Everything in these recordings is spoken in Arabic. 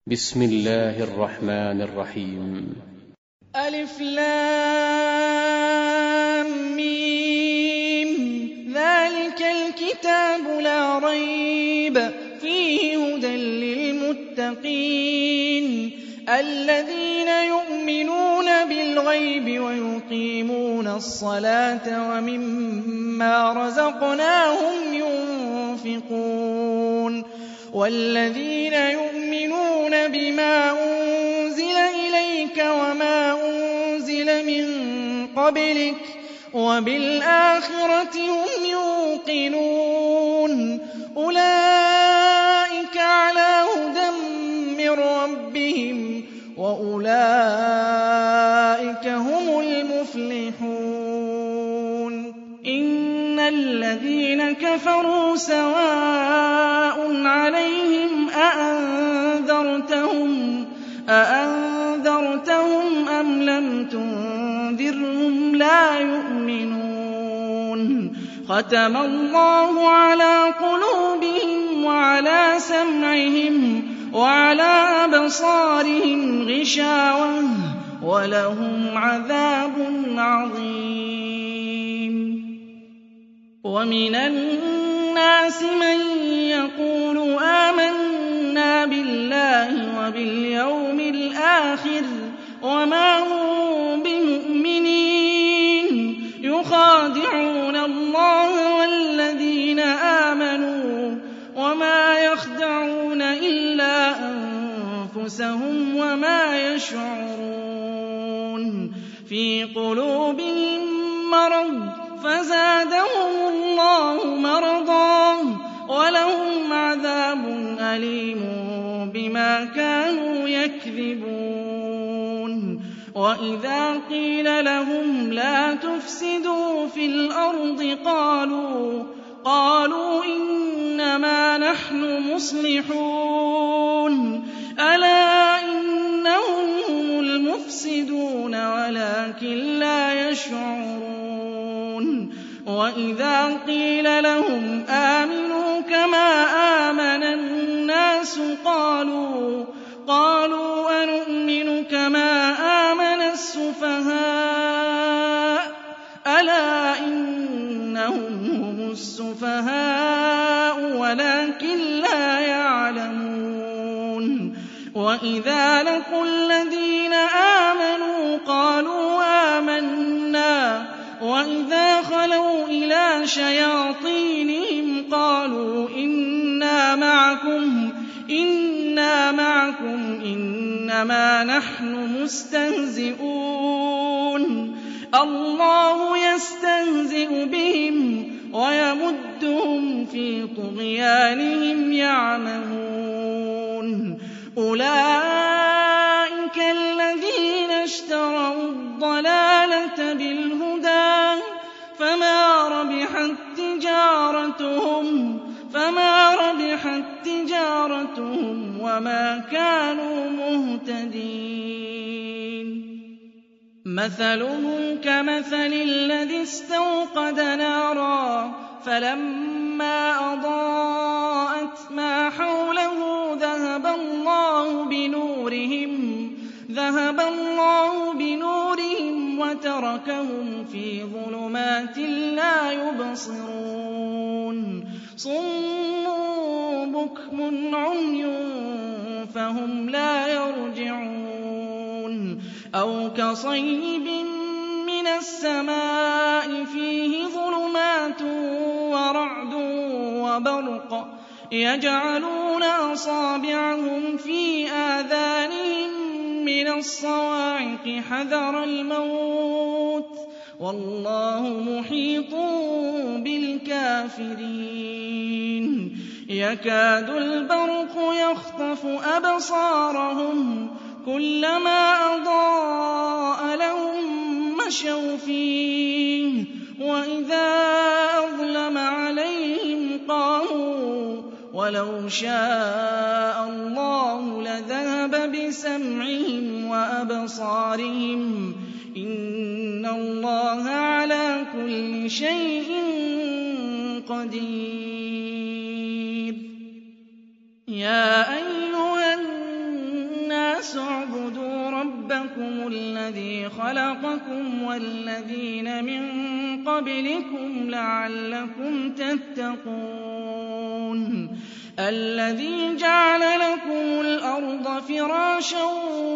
بسم الله الرحمن الرحيم. ألف لام ميم. ذلك الكتاب لا ريب فيه هدى للمتقين الذين يؤمنون بالغيب ويقيمون الصلاة ومما رزقناهم ينفقون والذين يؤمنون بما أنزل إليك وما أنزل من قبلك وبالآخرة هم يوقنون أولئك على هدى من ربهم وأولئك هم المفلحون إن الذين كفروا سواء عليهم أأنذرتهم أم لم تنذرهم لا يؤمنون ختم الله على قلوبهم وعلى سمعهم وعلى أبصارهم غشاوة ولهم عذاب عظيم ومن الناس من يقول آمنا بالله وباليوم الآخر وما هم بمؤمنين يخادعون الله والذين آمنوا وما يخدعون إلا أنفسهم وما يشعرون في قلوبهم مرض فزادهم الله مرضا ولهم عذاب أليم بما كانوا يكذبون وإذا قيل لهم لا تفسدوا في الأرض قالوا إنما نحن مصلحون ألا إنهم هم المفسدون ولكن لا يشعرون وإذا قيل لهم آمنوا كما آمن الناس قالوا أنؤمن كما آمن السفهاء ألا إنهم هم السفهاء ولكن لا يعلمون وإذا لقوا الذين آمنوا قالوا آمنا وإذا خلوا إلى شياطينهم قالوا إنا معكم إنما نحن مستهزئون الله يستهزئ بهم ويمدهم في طغيانهم يعمهون أولئك الذين اشتروا الضلالة بالهدى فما ربحت تجارتهم وما كانوا مهتدين مثلهم كمثل الذي استوقد نارا فلما أضاءت ما حوله ذهب الله بنورهم وتركهم في ظلمات لا يبصرون صم بكم عمي فهم لا يرجعون أو كصيب من السماء فيه ظلمات ورعد وبرق يجعلون أصابعهم في آذانهم من الصواعق حذر الموت والله محيط بالكافرين يكاد البرق يخطف أبصارهم كلما أضاء لهم مشوا فيه وإذا أظلم عليهم قاموا ولو شاء الله لذهب بسمعهم وأبصارهم إن الله على كل شيء قدير يا أيها النَّاسُ اعْبُدُوا رَبَّكُمُ الَّذِي خَلَقَكُمْ وَالَّذِينَ مِن قَبْلِكُمْ لَعَلَّكُمْ تَتَّقُونَ الَّذِي جَعَلَ لَكُمُ الْأَرْضَ فِرَاشًا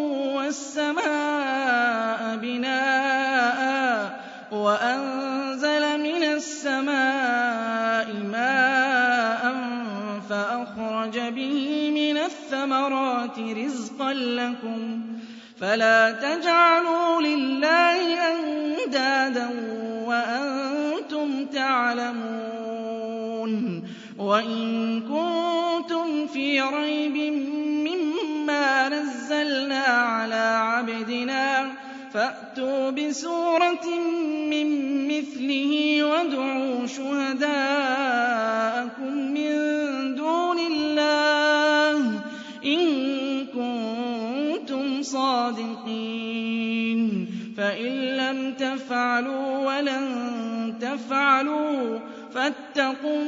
وَالسَّمَاءَ بِنَاءً وَأَنزَلَ مِنَ السَّمَاءِ مَاءً فَأَخْرَجَ بِهِ مِنَ الثَّمَرَاتِ رِزْقًا لَّكُمْ فَلَا تَجْعَلُوا لِلَّهِ أَندَادًا وَأَنتُمْ تَعْلَمُونَ وَإِن كُنتُمْ فِي رَيْبٍ مِّمَّا نَزَّلْنَا عَلَىٰ عَبْدِنَا فَأْتُوا بِسُورَةٍ مِّن مِّثْلِهِ وَادْعُوا شُهَدَاءَكُم مِّن دُونِ اللَّهِ إِن كُنتُمْ صَادِقِينَ فَإِن لَّمْ تَفْعَلُوا وَلَن تَفْعَلُوا فَاتَّقُوا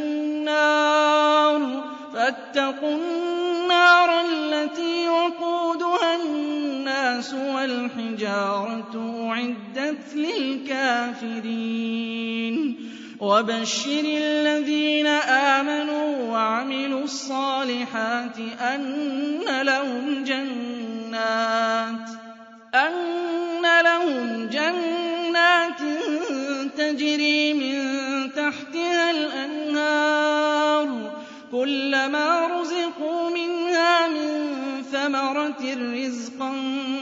النَّارَ الَّتِي وَقُودُهَا النَّاسُ وَالْحِجَارَةُ أُعِدَّتْ لِلْكَافِرِينَ وَبَشِّرِ الَّذِينَ آمَنُوا وَعَمِلُوا الصَّالِحَاتِ أَنَّ لَهُمْ جَنَّاتٍ تَجْرِي مِن تَحْتِهَا الْأَنْهَارُ كُلَّمَا رُزِقُوا مِنْهَا مِن ثَمَرَةٍ رِّزْقًا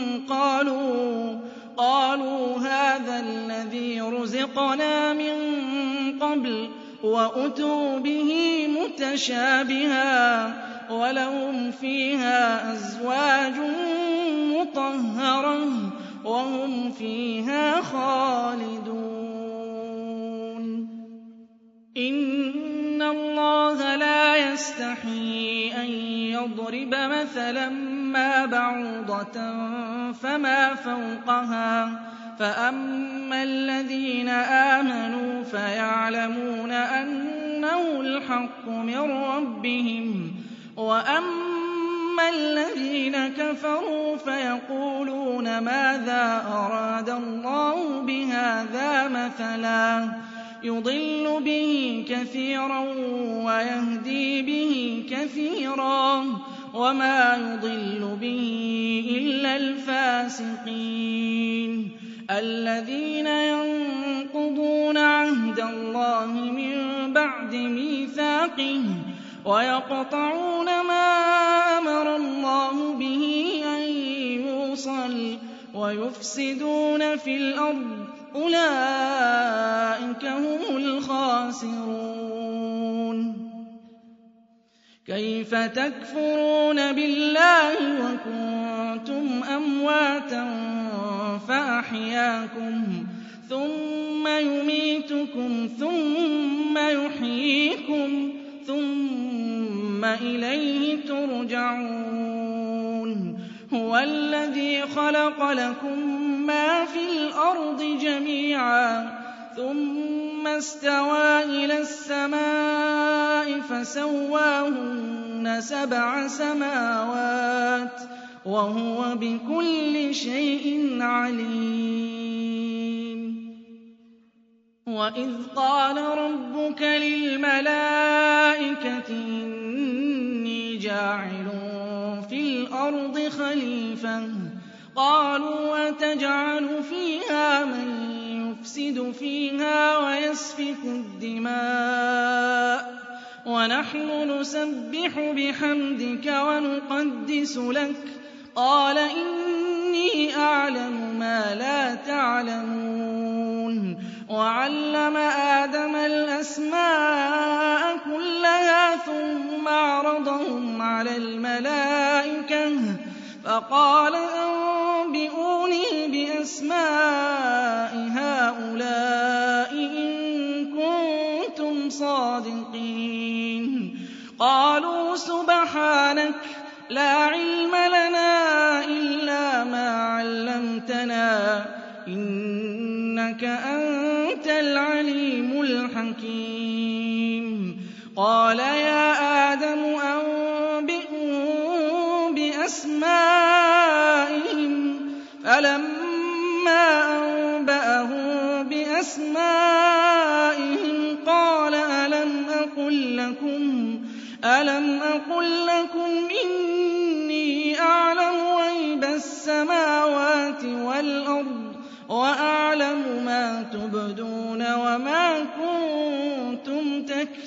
قَالُوا هَٰذَا الَّذِي رُزِقْنَا مِن قَبْلُ وَأُتُوا بِهِ مُتَشَابِهًا وَلَهُمْ فِيهَا أَزْوَاجٌ مُّطَهَّرَةٌ وَهُمْ فِيهَا خَالِدُونَ إِنَّ اللَّهَ لَا يَسْتَحْيِي أَن يَضْرِبَ مَثَلًا مَّا بَعُوضَةً فَمَا فَوْقَهَا فَأَمَّا الَّذِينَ آمَنُوا فَيَعْلَمُونَ أَنَّهُ الْحَقُّ مِن رَّبِّهِمْ وَأَمَّا الَّذِينَ كَفَرُوا فَيَقُولُونَ مَاذَا أَرَادَ اللَّهُ بِهَٰذَا مَثَلًا يُضِلُّ بِهِ كَثِيرًا وَيَهْدِي بِهِ كَثِيرًا وَمَا يُضِلُّ بِهِ إِلَّا الْفَاسِقِينَ الَّذِينَ يَنقُضُونَ عَهْدَ اللَّهِ مِن بَعْدِ مِيثَاقِهِ وَيَقْطَعُونَ مَا أَمَرَ اللَّهُ بِهِ أَن يُوصَلَ وَيُفْسِدُونَ فِي الْأَرْضِ أُولَٰئِكَ هُمُ الْخَاسِرُونَ كَيْفَ تَكْفُرُونَ بِاللَّهِ وَكُنتُمْ أَمْوَاتًا فَأَحْيَاكُمْ ثُمَّ يُمِيتُكُمْ ثُمَّ يُحْيِيكُمْ ثُمَّ إِلَيْهِ تُرْجَعُونَ هُوَ الَّذِي خَلَقَ لَكُم مَّا فِي الْأَرْضِ جَمِيعًا ثُمَّ اسْتَوَىٰ إِلَى السَّمَاءِ فَسَوَّاهُنَّ سَبْعَ سَمَاوَاتٍ وَهُوَ بِكُلِّ شَيْءٍ عَلِيمٌ وَإِذْ قَالَ رَبُّكَ لِلْمَلَائِكَةِ إِنِّي جَاعِلٌ فِي الْأَرْضِ خَلِيفَةً قَالُوا أَتَجْعَلُ فِيهَا مَن يُفْسِدُ فِيهَا وَيَسْفِكُ الدِّمَاءَ وَنَحْنُ نُسَبِّحُ بِحَمْدِكَ وَنُقَدِّسُ لَكَ قَالَ إِنِّي أَعْلَمُ مَا لَا تَعْلَمُونَ وَعَلَّمَ آدَمَ الْأَسْمَاءَ كُلَّهَا ثُمَّ عَرَضَهُمْ عَلَى الْمَلَائِكَةِ فَقَالَ أَنبِئُونِي بِأَسْمَاءِ هَٰؤُلَاءِ إِن كُنتُمْ صَادِقِينَ قَالُوا سُبْحَانَكَ لَا عِلْمَ لَنَا إِلَّا مَا عَلَّمْتَنَا إِنَّكَ أَنتَ الْعَلِيمُ الْحَكِيمُ قَالَ يَا آدَمُ أَنبِئْهُم بِأَسْمَائِهِمْ بِأَسْمَائِهِمْ فَلَمَّا أَنبَأَهُم بِأَسْمَائِهِمْ قَالَ أَلَمْ أَقُل لَّكُمْ إِنِّي أَعْلَمُ غَيْبَ السَّمَاوَاتِ وَالْأَرْضِ وَأَعْلَمُ مَا تُبْدُونَ وَمَا كُنتُمْ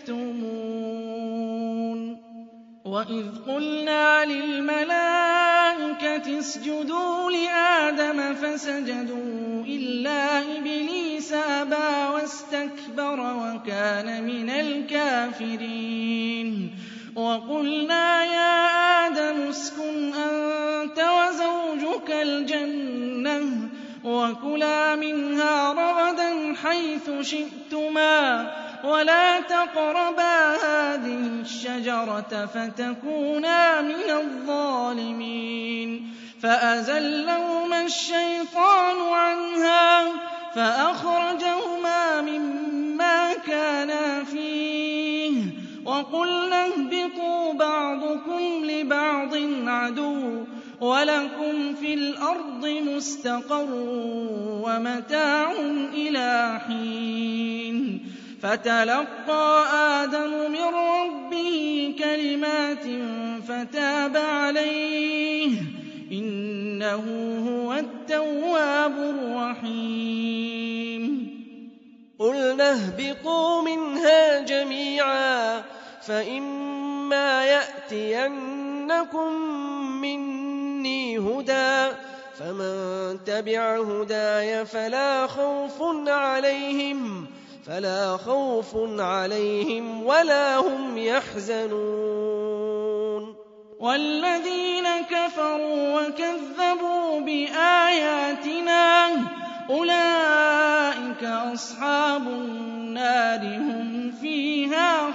تَكْتُمُونَ وَإِذْ قُلْنَا لِلْمَلَائِكَةِ اسْجُدُوا لِآدَمَ فَسَجَدُوا إِلَّا إِبْلِيسَ أَبَىٰ وَاسْتَكْبَرَ وَكَانَ مِنَ الْكَافِرِينَ وَقُلْنَا يَا آدَمُ اسْكُنْ أَنتَ وَزَوْجُكَ الْجَنَّةَ وَكُلَا مِنْهَا رَغَدًا حَيْثُ شِئْتُمَا وَلَا تَقْرَبَا هَٰذِهِ الشَّجَرَةَ فَتَكُونَا مِنَ الظَّالِمِينَ فَأَزَلَّهُمَا الشَّيْطَانُ عَنْهَا فَأَخْرَجَهُمَا مِمَّا كَانَا فِيهِ وَقُلْنَا اهْبِطُوا بَعْضُكُمْ لِبَعْضٍ عَدُوٌّ وَلَكُمْ فِي الْأَرْضِ مُسْتَقَرٌّ وَمَتَاعٌ إِلَىٰ حِينٍ فَتَلَقَّىٰ آدَمُ مِن رَّبِّهِ كَلِمَاتٍ فَتَابَ عَلَيْهِ ۚ إِنَّهُ هُوَ التَّوَّابُ الرَّحِيمُ قُلْنَا اهْبِطُوا مِنْهَا جَمِيعًا فَإِمَّا يَأْتِيَنَّكُم مِّنِّي هُدًى فَمَن تَبِعَ هُدَايَ فَلَا خَوْفٌ عَلَيْهِمْ وَلَا هُمْ يَحْزَنُونَ وَالَّذِينَ كَفَرُوا وَكَذَّبُوا بِآيَاتِنَا أُولَٰئِكَ أَصْحَابُ النَّارِ ۖ هُمْ فِيهَا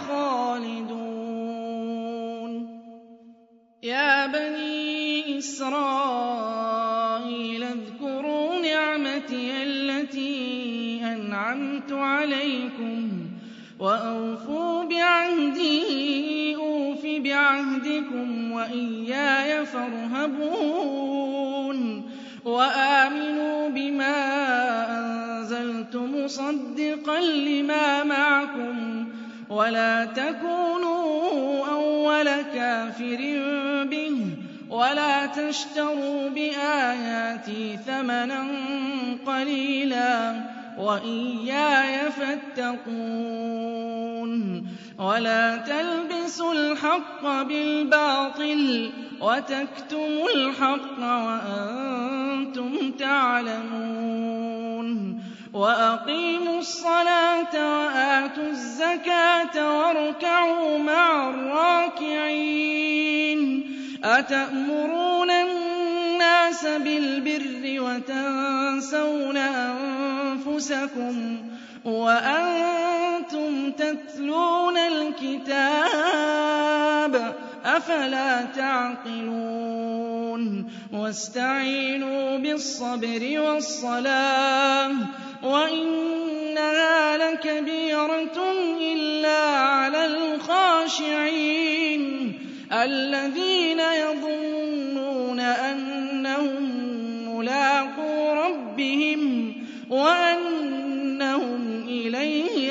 خَالِدُونَ يَا بَنِي إِسْرَائِيلَ اذْكُرُوا نِعْمَتِيَ الَّتِي أَنْعَمْتُ عَلَيْكُمْ وَأَوْفُوا بِعَهْدِي أُوفِ بِعَهْدِكُمْ وَإِيَّايَ فَارْهَبُونِ وَآمِنُوا بِمَا أَنزَلْتُ مُصَدِّقًا لِّمَا مَعَكُمْ وَلَا تَكُونُوا أَوَّلَ كَافِرٍ بِهِ وَلَا تَشْتَرُوا بِآيَاتِي ثَمَنًا قَلِيلًا وَإِيَّايَ فَاتَّقُونِ وَلَا تَلْبِسُوا الْحَقَّ بِالْبَاطِلِ وَتَكْتُمُوا الْحَقَّ وَأَنتُمْ تَعْلَمُونَ وَأَقِيمُوا الصَّلَاةَ وَآتُوا الزَّكَاةَ وَارْكَعُوا مَعَ الرَّاكِعِينَ أَتَأْمُرُونَ النَّاسَ بِالْبِرِّ وَتَنسَوْنَ أَنفُسَكُمْ وَأَنتُمْ تَتْلُونَ الْكِتَابَ أَفَلَا تَعْقِلُونَ وَاسْتَعِينُوا بِالصَّبْرِ وَالصَّلَاةِ وَإِنَّهَا لَكَبِيرَةٌ إِلَّا عَلَى الْخَاشِعِينَ الَّذِينَ يَظُنُّونَ أَنَّهُم مُّلَاقُو رَبِّهِمْ وَأَنَّهُمْ إِلَيْهِ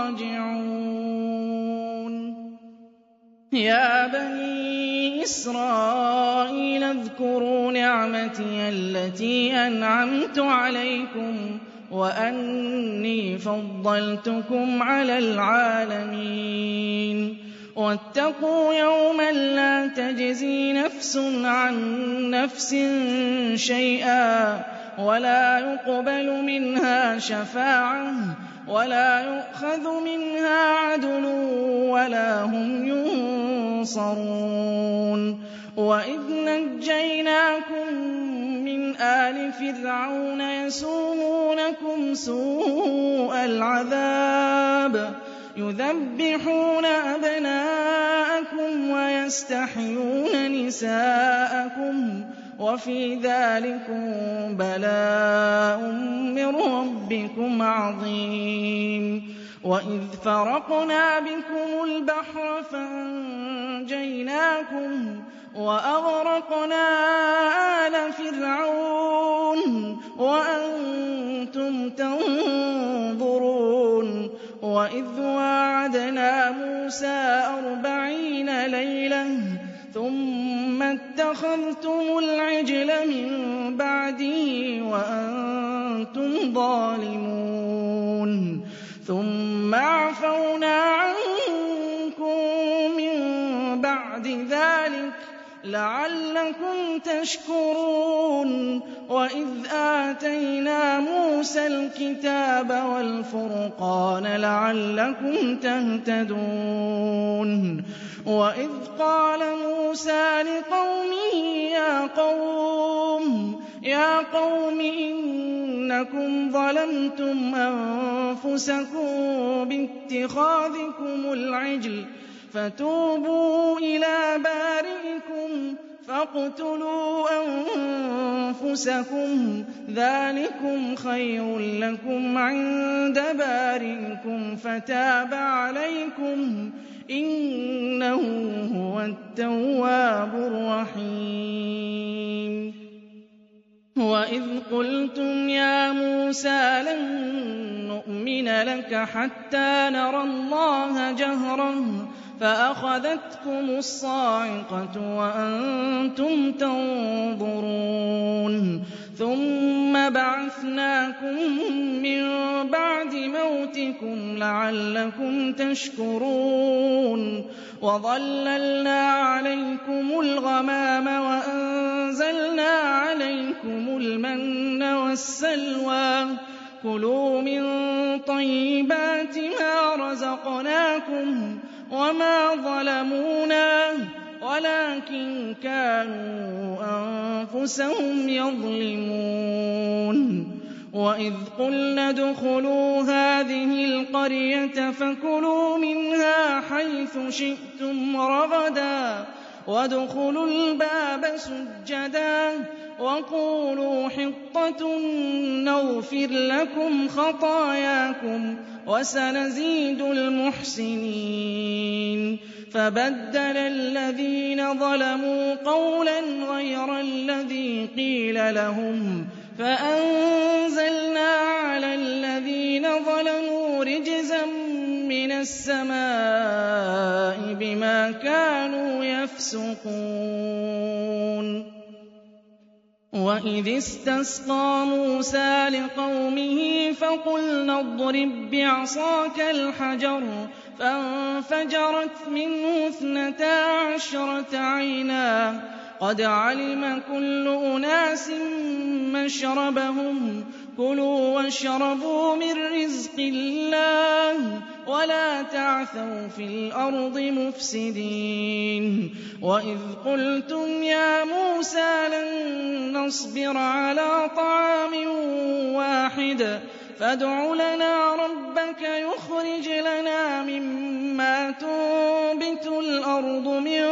رَاجِعُونَ يَا بَنِي إِسْرَائِيلَ اذْكُرُوا نِعْمَتِيَ الَّتِي أَنْعَمْتُ عَلَيْكُمْ وَأَنِّي فَضَّلْتُكُمْ عَلَى الْعَالَمِينَ وَاتَّقُوا يَوْمًا لَّا تَجْزِي نَفْسٌ عَن نَّفْسٍ شَيْئًا وَلَا يُقْبَلُ مِنْهَا شَفَاعَةٌ وَلَا يُؤْخَذُ مِنْهَا عَدْلٌ وَلَا هُمْ يُنصَرُونَ وَإِذْ نَجَّيْنَاكُم مِّنْ آلِ فِرْعَوْنَ يَسُومُونَكُمْ سُوءَ الْعَذَابِ يُذَبِّحُونَ أَبْنَاءَكُمْ وَيَسْتَحْيُونَ نِسَاءَكُمْ وَفِي ذَٰلِكُم بَلَاءٌ مِّن رَّبِّكُمْ عَظِيمٌ وَإِذْ فَرَقْنَا بِكُمُ الْبَحْرَ فَأَنجَيْنَاكُمْ وَأَغْرَقْنَا آلَ فِرْعَوْنَ وَأَنتُمْ تَنظُرُونَ وَإِذْ وَاعَدْنَا مُوسَىٰ 40 لَيْلَةً ثُمَّ اتَّخَذْتُمُ الْعِجْلَ مِن بَعْدِهِ وَأَنتُمْ ظَالِمُونَ ثُمَّ عَفَوْنَا عَنكُم مِّن بَعْدِ ذَٰلِكَ لَعَلَّكُمْ تَشْكُرُونَ وَإِذْ آتَيْنَا مُوسَى الْكِتَابَ وَالْفُرْقَانَ لَعَلَّكُمْ تَهْتَدُونَ وَإِذْ قَالَ مُوسَىٰ لِقَوْمِهِ يَا قَوْمِ إِنَّكُمْ ظَلَمْتُمْ أَنفُسَكُم بِاتِّخَاذِكُمُ الْعِجْلَ فَتُوبُوا إِلَىٰ بَارِئِكُمْ فَاقْتُلُوا أَنفُسَكُمْ ذَٰلِكُمْ خَيْرٌ لَّكُمْ عِندَ بَارِئِكُمْ فَتَابَ عَلَيْكُمْ إِنَّهُ هُوَ التَّوَّابُ الرَّحِيمُ وَإِذْ قُلْتُمْ يَا مُوسَىٰ لَن نُّؤْمِنَ لَكَ حَتَّىٰ نَرَى اللَّهَ جَهْرَةً فَأَخَذَتْكُمُ الصَّاعِقَةُ وَأَنتُمْ تَنظُرُونَ ثُمَّ بَعَثْنَاكُم مِّن بَعْدِ مَوْتِكُمْ لَعَلَّكُمْ تَشْكُرُونَ وَظَلَّلْنَا عَلَيْكُمُ الْغَمَامَ وَأَنزَلْنَا عَلَيْكُمُ الْمَنَّ وَالسَّلْوَىٰ كُلُوا مِن طَيِّبَاتِ مَا رَزَقْنَاكُمْ وَمَا ظَلَمُونَا وَلَٰكِن كَانُوا أَنفُسَهُمْ يَظْلِمُونَ وَإِذْ قُلْنَا ادْخُلُوا هَٰذِهِ الْقَرْيَةَ فَكُلُوا مِنْهَا حَيْثُ شِئْتُمْ رَغَدًا وَادْخُلُوا الْبَابَ سُجَّدًا وَقُولُوا حِطَّةٌ نَّغْفِرْ لَكُمْ خَطَايَاكُمْ وَسَنَزِيدُ الْمُحْسِنِينَ فَبَدَّلَ الَّذِينَ ظَلَمُوا قَوْلًا غَيْرَ الَّذِي قِيلَ لَهُمْ فَأَنزَلْنَا عَلَى الَّذِينَ ظَلَمُوا رِجْزًا مِّنَ السَّمَاءِ بِمَا كَانُوا يَفْسُقُونَ وَإِذِ اسْتَسْقَىٰ مُوسَىٰ لِقَوْمِهِ فَقُلْنَا اضْرِب بِّعَصَاكَ الْحَجَرَ فَانفَجَرَتْ مِنْهُ 12 عَيْنًا قَدْ عَلِمَ كُلُّ أُنَاسٍ مَّشْرَبَهُمْ كُلُوا وَاشْرَبُوا مِن رِّزْقِ اللَّهِ وَلَا تَعْثَوْا فِي الْأَرْضِ مُفْسِدِينَ وَإِذْ قُلْتُمْ يَا مُوسَىٰ لَن نَّصْبِرَ عَلَىٰ طَعَامٍ وَاحِدٍ فَادْعُ لَنَا رَبَّكَ يُخْرِجْ لَنَا مِمَّا تُنبِتُ الْأَرْضُ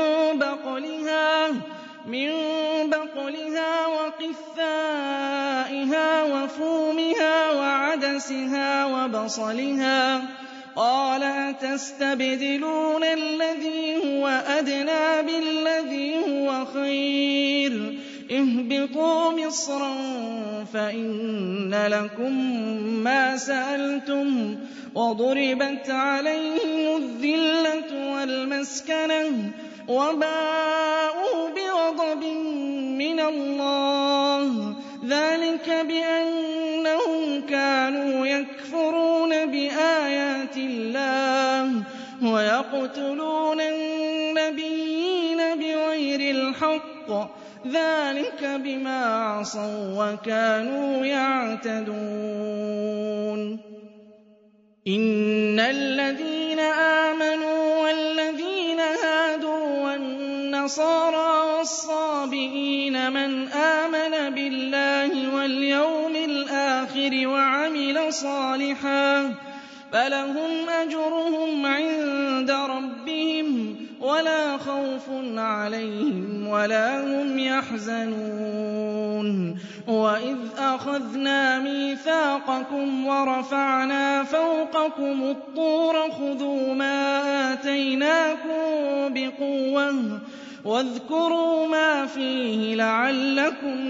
مِن بَقْلِهَا وَقِثَّائِهَا وَفُومِهَا وَعَدَسِهَا وَبَصَلِهَا قَالَ أَتَسْتَبْدِلُونَ الَّذِي هُوَ أَدْنَىٰ بِالَّذِي هُوَ خَيْرٌ اهْبِطُوا مِصْرًا فَإِنَّ لَكُم مَّا سَأَلْتُمْ وَضُرِبَتْ عَلَيْهِمُ الذِّلَّةُ وَالْمَسْكَنَةُ وَبَاءُوا بِغَضَبٍ مِّنَ اللَّهِ ذَٰلِكَ بِأَنَّهُمْ كَانُوا يَكْفُرُونَ بِآيَاتِ اللَّهِ وَيَقْتُلُونَ النَّبِيِّينَ بِغَيْرِ الْحَقِّ ذَٰلِكَ بِمَا عَصَوا وَّكَانُوا يَعْتَدُونَ إِنَّ الَّذِينَ آمَنُوا وَالَّذِينَ هَادُوا وَالنَّصَارَىٰ وَالصَّابِئِينَ مَنْ آمَنَ بِاللَّهِ وَالْيَوْمِ الْآخِرِ وَعَمِلَ صَالِحًا فَلَهُمْ أَجْرُهُمْ عِندَ رَبِّهِمْ وَلَا خَوْفٌ عَلَيْهِمْ وَلَا هُمْ يَحْزَنُونَ وَإِذْ أَخَذْنَا مِيثَاقَكُمْ وَرَفَعْنَا فَوْقَكُمُ الطُّورَ خُذُوا مَا آتَيْنَاكُم بِقُوَّةٍ واذكروا ما فيه لعلكم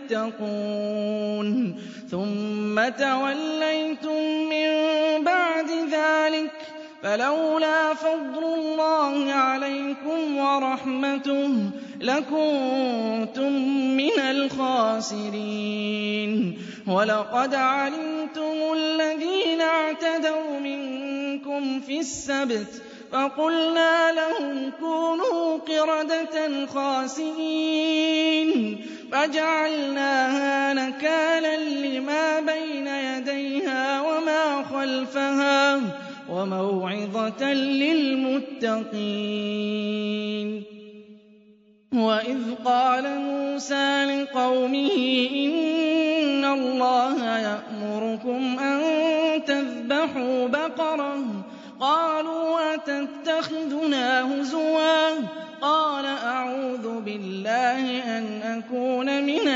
تتقون ثم توليتم من بعد ذلك فلولا فضل الله عليكم ورحمته لكنتم من الخاسرين ولقد علمتم الذين اعتدوا منكم في السبت فقلنا لهم كونوا قردة خاسئين فجعلناها نكالا لما بين يديها وما خلفها وموعظة للمتقين وإذ قال موسى لقومه إن الله يأمركم أن تذبحوا بقرة قالوا أتتخذنا هزوا قال أعوذ بالله أن أكون من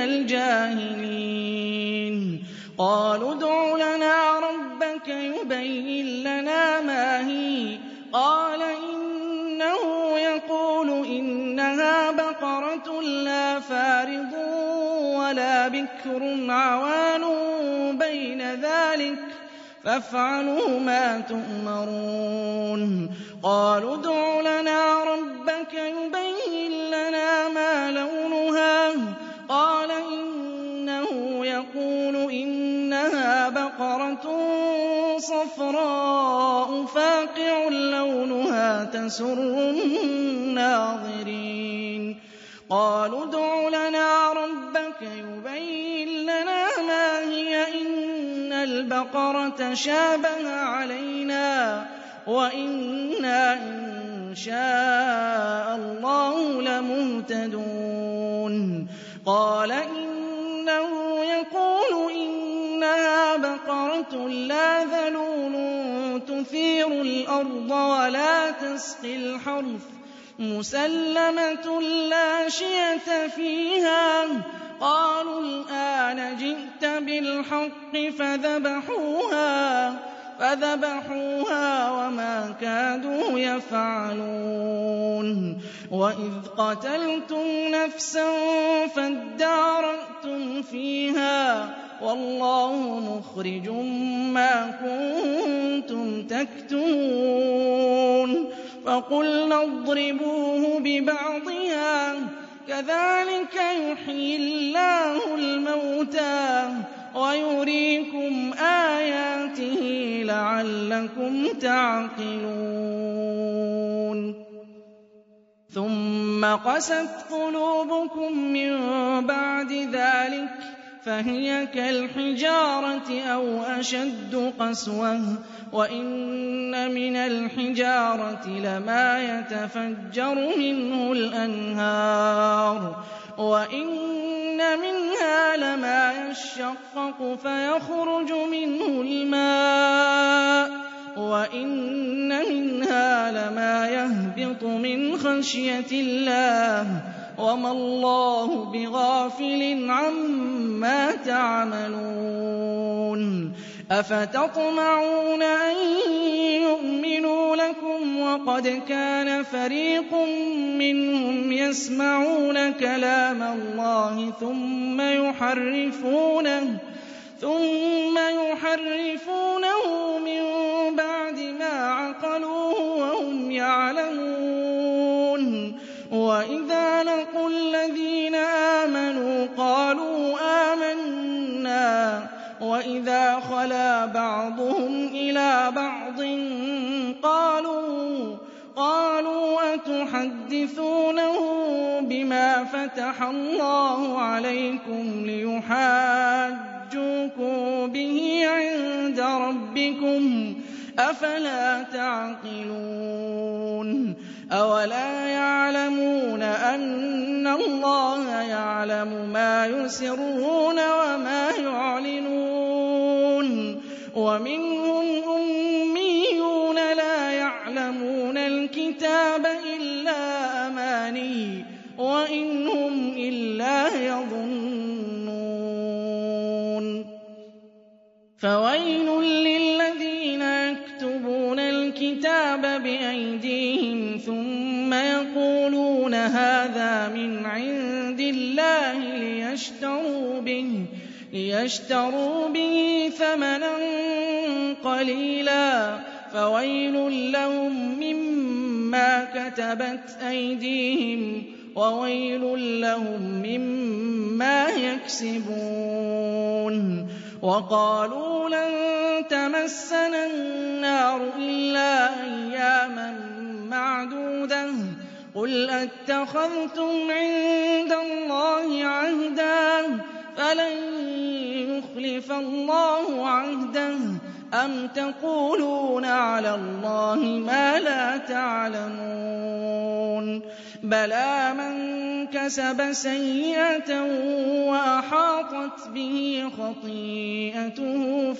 الجاهلين قالوا ادع لنا ربك يبين لنا ما هي قال إنه يقول إنها بقرة لا فارض ولا بكر عوان بين ذلك فافعلوا ما تؤمرون قالوا ادع لنا ربك يبين لنا ما لونها قال إنه يقول إنها بقرة صفراء فاقع لونها تسر الناظرين قالوا ادع لنا ربك يبين لنا ما هي إن البقرة شابه علينا وإنا إن شاء الله لمهتدون قال إنه يقول إنها بقرة لا ذلول تثير الأرض ولا تسقي الحرث مسلمة لا شية فيها قالوا الآن جئت بالحق فذبحوها وما كادوا يفعلون وإذ قتلتم نفسا فادارأتم فيها والله مخرج ما كنتم تكتمون فقلنا اضربوه ببعضها كذلك يحيي الله الموتى ويريكم آياته لعلكم تعقلون ثم قست قلوبكم من بعد ذلك فهي كالحجارة أو أشد قسوة وإن من الحجارة لما يتفجر منه الأنهار وإن منها لما يشقق فيخرج منه الماء وإن منها لما يهبط من خشية الله وما الله بغافل عما تعملون أفتطمعون أن يؤمنوا لكم وقد كان فريق منهم يسمعون كلام الله ثم يحرفونه من بعد ما عقلوه وهم يعلمون وإذا لقوا الذين آمنوا قالوا آمنا وإذا خلا بعضهم إلى بعض قالوا أتحدثونه بما فتح الله عليكم ليحاجوكم به عند ربكم أفلا تعقلون أولا يعلمون أن الله يعلم ما يسرون وما يعلنون ومنهم أميون لا يعلمون الكتاب إلا أماني وإن هم إلا يظنون فويل للذين يكتبون الكتاب بأيديهم ثم يقولون هَٰذَا مِنْ عِندِ اللَّهِ لِيَشْتَرُوا بِهِ ثَمَنًا قَلِيلًا فَوَيْلٌ لَّهُم مِّمَّا كَتَبَتْ أَيْدِيهِمْ وَوَيْلٌ لَّهُم مِّمَّا يَكْسِبُونَ وَقَالُوا لَن تَمَسَّنَا النَّارُ إِلَّا أَيَّامًا مَّعْدُودَةً ۚ قُلْ أَتَّخَذْتُمْ عِندَ اللَّهِ عَهْدًا فَلَن يُخْلِفَ اللَّهُ عَهْدَهُ أَمْ تَقُولُونَ عَلَى اللَّهِ مَا لَا تَعْلَمُونَ بَلَىٰ مَن كَسَبَ سَيِّئَةً وَأَحَاطَتْ بِهِ خَطِيئَتُهُ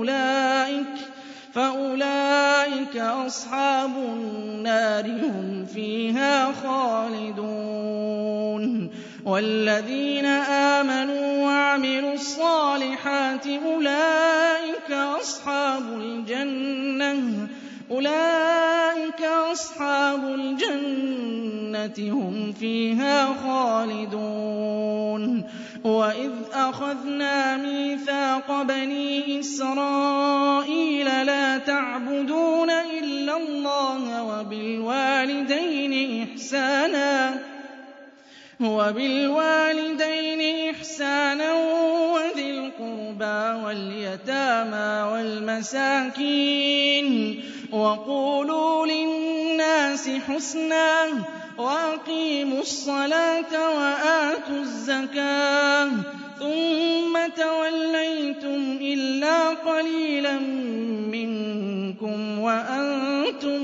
فَأُولَٰئِكَ أَصْحَابُ النَّارِ هُمْ فِيهَا خَالِدُونَ وَالَّذِينَ آمَنُوا وَعَمِلُوا الصَّالِحَاتِ أُولَٰئِكَ أَصْحَابُ الْجَنَّةِ هُمْ فِيهَا خَالِدُونَ وَإِذْ أَخَذْنَا مِيثَاقَ بَنِي إِسْرَائِيلَ لَا تَعْبُدُونَ إِلَّا اللَّهَ وَبِالْوَالِدَيْنِ إِحْسَانًا وَذِي الْقُرْبَىٰ وَالْيَتَامَىٰ وَالْمَسَاكِينِ وَقُولُوا لِلنَّاسِ حُسْنًا وَأَقِيمُوا الصَّلَاةَ وَآتُوا الزَّكَاةَ ثُمَّ تَوَلَّيْتُمْ إِلَّا قَلِيلًا مِّنكُمْ وَأَنتُم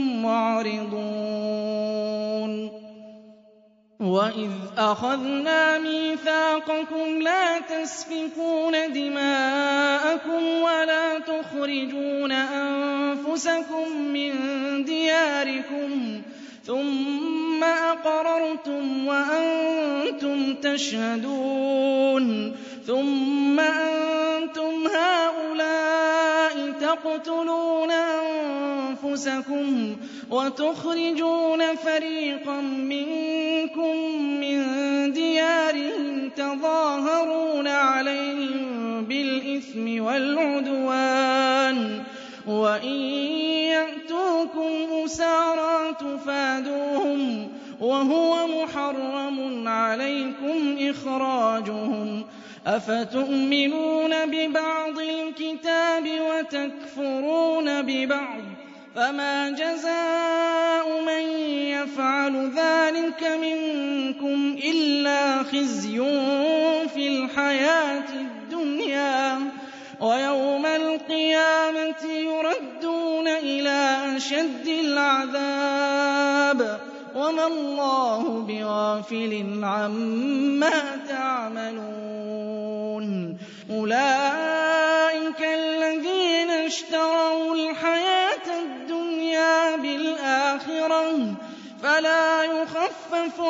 مُّعْرِضُونَ وَإِذْ أَخَذْنَا مِيثَاقَكُمْ لَا تَسْفِكُونَ دِمَاءَكُمْ وَلَا تُخْرِجُونَ أَنفُسَكُم مِّن دِيَارِكُمْ ثُمَّ أَقْرَرْتُمْ وَأَنتُمْ تَشْهَدُونَ ثُمَّ أَنتُمْ هَٰؤُلَاءِ تَقْتُلُونَ أَنفُسَكُمْ وَتُخْرِجُونَ فَرِيقًا مِّنكُم مِّن دِيَارِهِمْ تَظَاهَرُونَ عَلَيْهِم بِالْإِثْمِ وَالْعُدْوَانِ وَإِن يَأْتُوكُمْ أُسَارَىٰ تُفَادُوهُمْ وَهُوَ مُحَرَّمٌ عَلَيْكُمْ إِخْرَاجُهُمْ أَفَتُؤْمِنُونَ بِبَعْضِ الْكِتَابِ وَتَكْفُرُونَ بِبَعْضٍ فَمَا جَزَاءُ مَن يَفْعَلُ ذَٰلِكَ مِنكُمْ إِلَّا خِزْيٌ فِي الْحَيَاةِ الدُّنْيَا وَيَوْمَ الْقِيَامَةِ يُرَدُّونَ إِلَىٰ أَشَدِّ الْعَذَابِ وَمَا اللَّهُ بِغَافِلٍ عَمَّا تَعْمَلُونَ أُولَٰئِكَ الَّذِينَ اشْتَرَوُا الْحَيَاةَ الدُّنْيَا بِالْآخِرَةِ فَلَا يُخَفَّفُ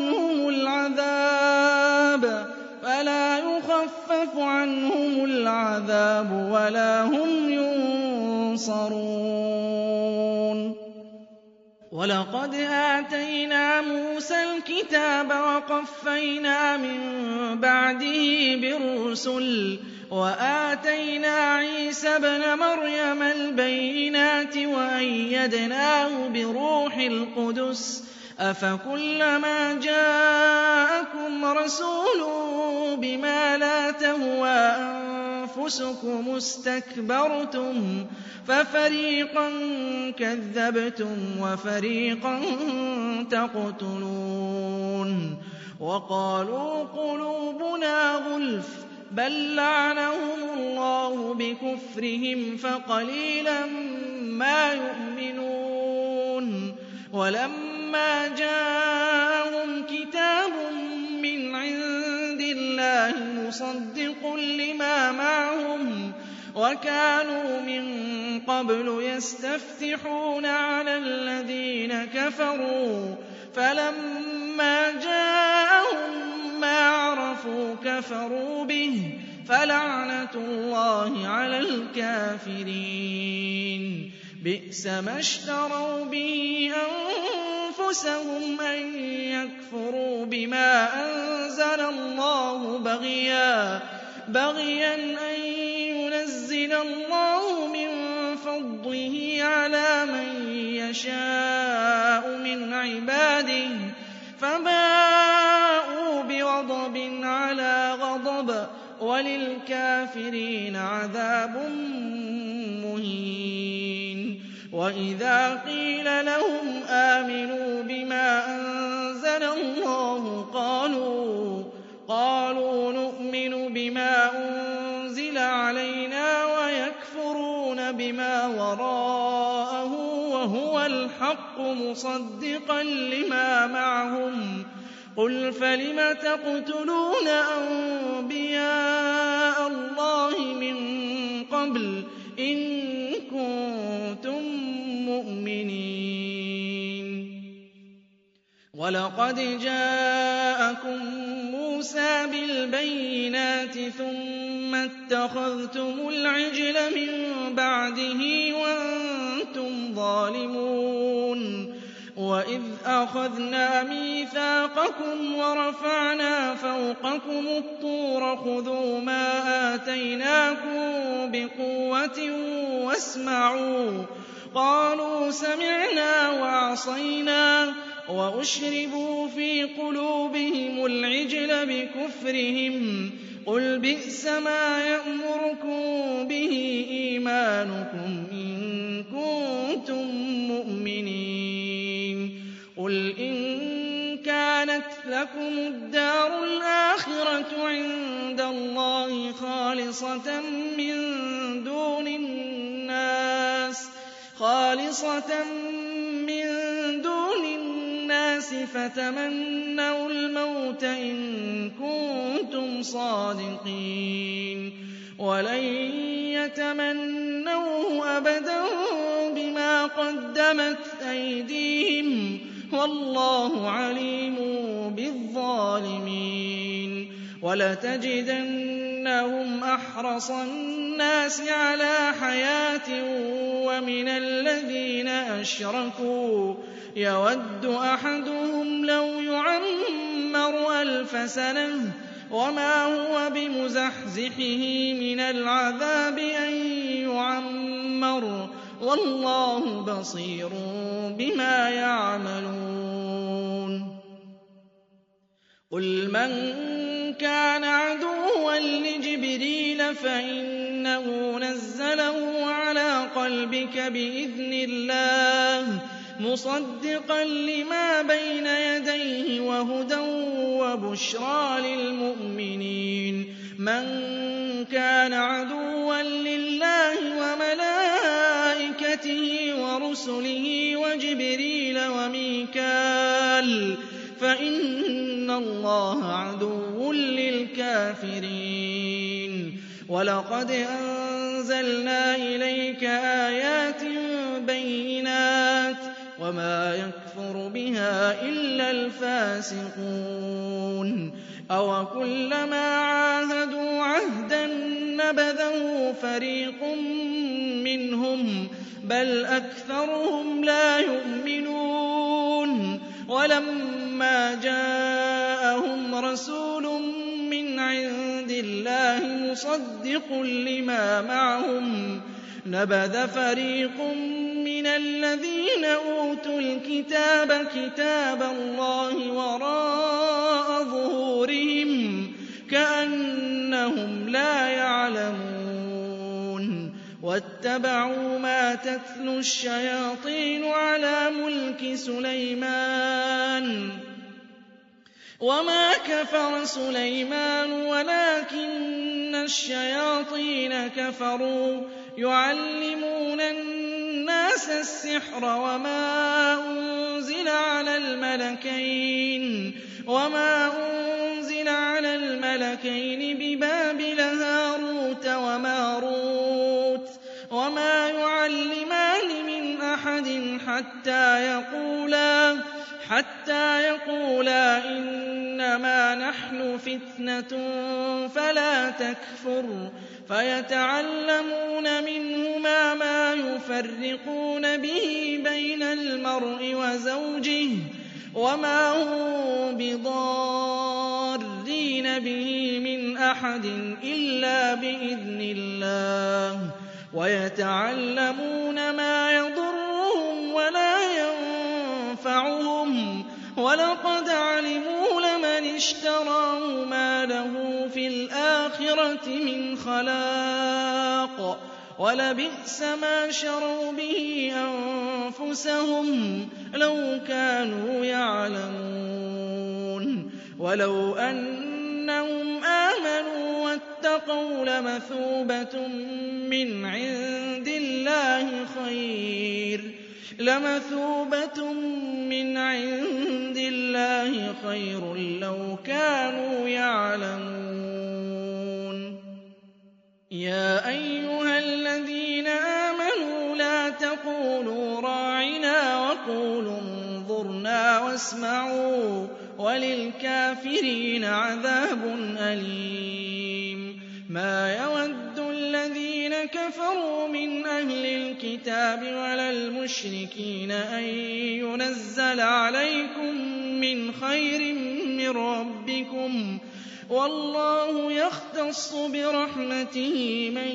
عَنْهُمُ الْعَذَابُ وَلَا هُمْ يُنصَرُونَ وَلَقَدْ آتَيْنَا مُوسَى الْكِتَابَ وَقَفَّيْنَا مِن بَعْدِهِ بِالرُّسُلِ وَآتَيْنَا عِيسَى ابْنَ مَرْيَمَ الْبَيِّنَاتِ وَأَيَّدْنَاهُ بِرُوحِ الْقُدُسِ أَفَكُلَّمَا جَاءَكُمْ رَسُولٌ بِمَا لَا تَهْوَىٰ أَنفُسُكُمُ اسْتَكْبَرْتُمْ فَفَرِيقًا كَذَّبْتُمْ وَفَرِيقًا تَقْتُلُونَ وَقَالُوا قُلُوبُنَا غُلْفٌ بَل لَّعَنَهُمُ اللَّهُ بِكُفْرِهِمْ فَقَلِيلًا مَّا يُؤْمِنُونَ وَلَمَّا جَاءَهُمْ كِتَابٌ مِّنْ عِندِ اللَّهِ مُصَدِّقٌ لِّمَا مَعَهُمْ وَكَانُوا مِن قَبْلُ يَسْتَفْتِحُونَ عَلَى الَّذِينَ كَفَرُوا فَلَمَّا جَاءَهُم مَّا عَرَفُوا كَفَرُوا بِهِ فَلَعْنَةُ اللَّهِ عَلَى الْكَافِرِينَ بِئْسَ مَا اشْتَرَوْا بِهِ أنفسهم أن يكفروا بما أنزل الله بغيا أن ينزل الله من فضله على من يشاء من عباده فباءوا بغضب على غضب وللكافرين عذاب مهين. وإذا قيل لهم آمنوا بما أنزل الله قالوا نؤمن بما أنزل علينا ويكفرون بما وراءه وهو الحق مصدقا لما معهم قل فلم تقتلون أنبياء الله من قبل إن كنتم مؤمنين. ولقد جاءكم موسى بالبينات ثم اتخذتم العجل من بعده وأنتم ظالمون. وإذ أخذنا ميثاقكم ورفعنا فوقكم الطور خذوا ما آتيناكم بقوة واسمعوا قالوا سمعنا وعصينا وأشربوا في قلوبهم العجل بكفرهم قل بئس ما يأمركم به إيمانكم إن كنتم مؤمنين. قل إن كانت لكم الدار الآخرة عند الله خالصة من دون الناس فتمنوا الموت إن كنتم صادقين ولن يتمنوه أبدا بما قدمت أيديهم والله عليم بالظالمين. ولتجدنهم أحرص الناس على حياة ومن الذين أشركوا يود أحدهم لو يعمر 1000 سنة وما هو بمزحزحه من العذاب أن يعمر والله بصير بما يعملون. قل من كان عدوا لجبريل فإنه نزله على قلبك بإذن الله مصدقا لما بين يديه وهدى وبشرى للمؤمنين. من كان عدوا لله وملائكته ورسله وجبريل وميكال فإن الله عدو للكافرين. ولقد أنزلنا إليك آيات بينات وما يكفر بها إلا الفاسقون. أوكلما عاهدوا عهدا نبذه فريق منهم بل أكثرهم لا يؤمنون. ولما جاءهم رسول من عند الله مصدق لما معهم نبذ فريق من الذين أوتوا الكتاب كتاب الله وراء ظهورهم كأنهم لا يعلمون. واتبعوا ما تتلو الشياطين على ملك سليمان وما كفر سليمان ولكن الشياطين كفروا يعلمون الناس السحر وما أنزل على الملكين ببابل هاروت وماروت وما يعلمان من أحد حتى يقولا إنما نحن فتنة فلا تكفر فيتعلمون منهما ما يفرقون به بين المرء وزوجه وما هم بضارين به من أحد إلا بإذن الله ويتعلمون ما يضرهم ولا ينفعهم ولقد علموا لمن اشتراه ما له في الآخرة من خلاق ولبئس ما شروا به أنفسهم لو كانوا يعلمون ولو أنهم آمنوا واتقوا لمثوبة من عند الله خير لو كانوا يعلمون يا أيها الذين آمنوا لا تقولوا راعنا وقولوا انظرنا واسمعوا وللكافرين عذاب أليم ما يود الذين كفروا من أهل الكتاب ولا المشركين أن ينزل عليكم من خير من ربكم والله يختص برحمته من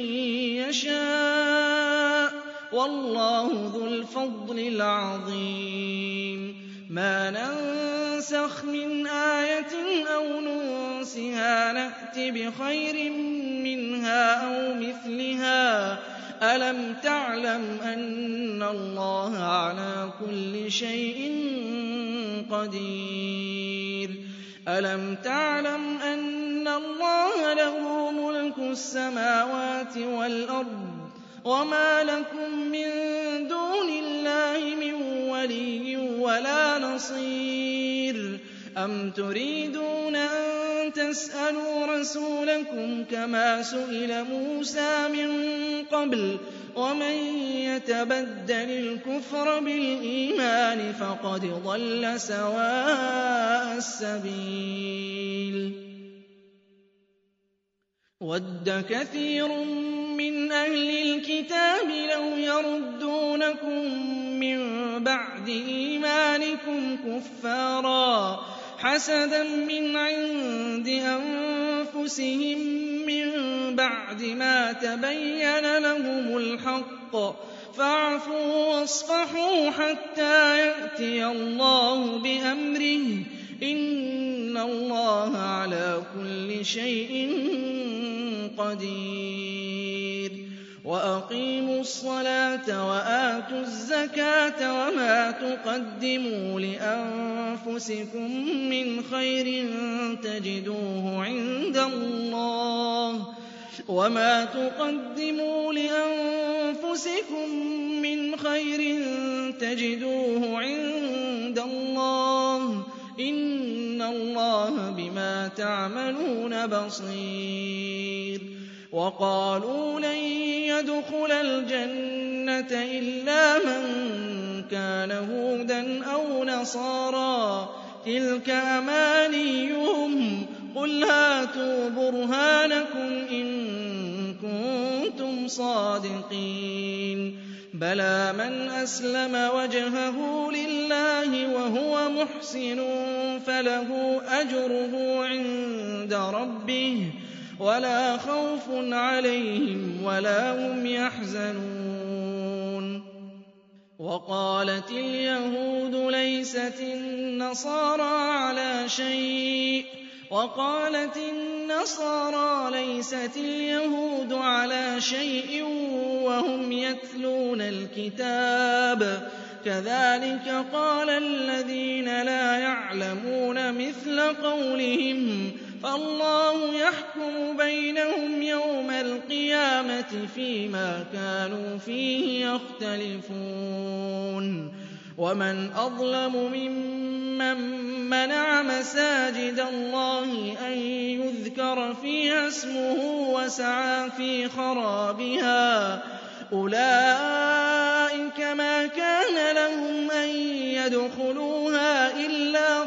يشاء والله ذو الفضل العظيم ما ننسخ من آية أو ننسها نأت بخير منها أو مثلها ألم تعلم أن الله على كل شيء قدير ألم تعلم أن الله له ملك السماوات والأرض وما لكم من دون الله من ولي ولا نصير أم تريدون أن تسألوا رسولكم كما سئل موسى من قبل ومن يتبدل الكفر بالإيمان فقد ضل سواء السبيل وَدَّ كَثِيرٌ مِّنْ أَهْلِ الْكِتَابِ لَوْ يَرُدُّونَكُم مِّن بَعْدِ إِيمَانِكُمْ كُفَّارًا حَسَدًا مِّنْ عِندِ أَنفُسِهِم مِّن بَعْدِ مَا تَبَيَّنَ لَهُمُ الْحَقُّ فَاعْفُوا وَاصْفَحُوا حَتَّىٰ يَأْتِيَ اللَّهُ بِأَمْرِهِ ۗ إِنَّ اللَّهَ عَلَىٰ كُلِّ شَيْءٍ قدير وأقيموا الصلاة وآتوا الزكاة وما تقدموا لأنفسكم من خير تجدوه عند الله وما تقدموا لأنفسكم من خير تجدوه عند الله إن الله بما تعملون بصير وقالوا لن يدخل الجنة إلا من كان هودا أو نصارى تلك أمانيهم قل هاتوا برهانكم إن كنتم صادقين بلى من أسلم وجهه لله وهو محسن فله أجره عند ربه ولا خوف عليهم ولا هم يحزنون وقالت اليهود ليست النصارى على شيء وقالت النصارى ليست اليهود على شيء وهم يتلون الكتاب كذلك قال الذين لا يعلمون مثل قولهم فالله يحكم بينهم يوم القيامة فيما كانوا فيه يختلفون ومن أظلم ممن منع مساجد الله أن يذكر فيها اسمه وسعى في خرابها أولئك ما كان لهم أن يدخلوها إلا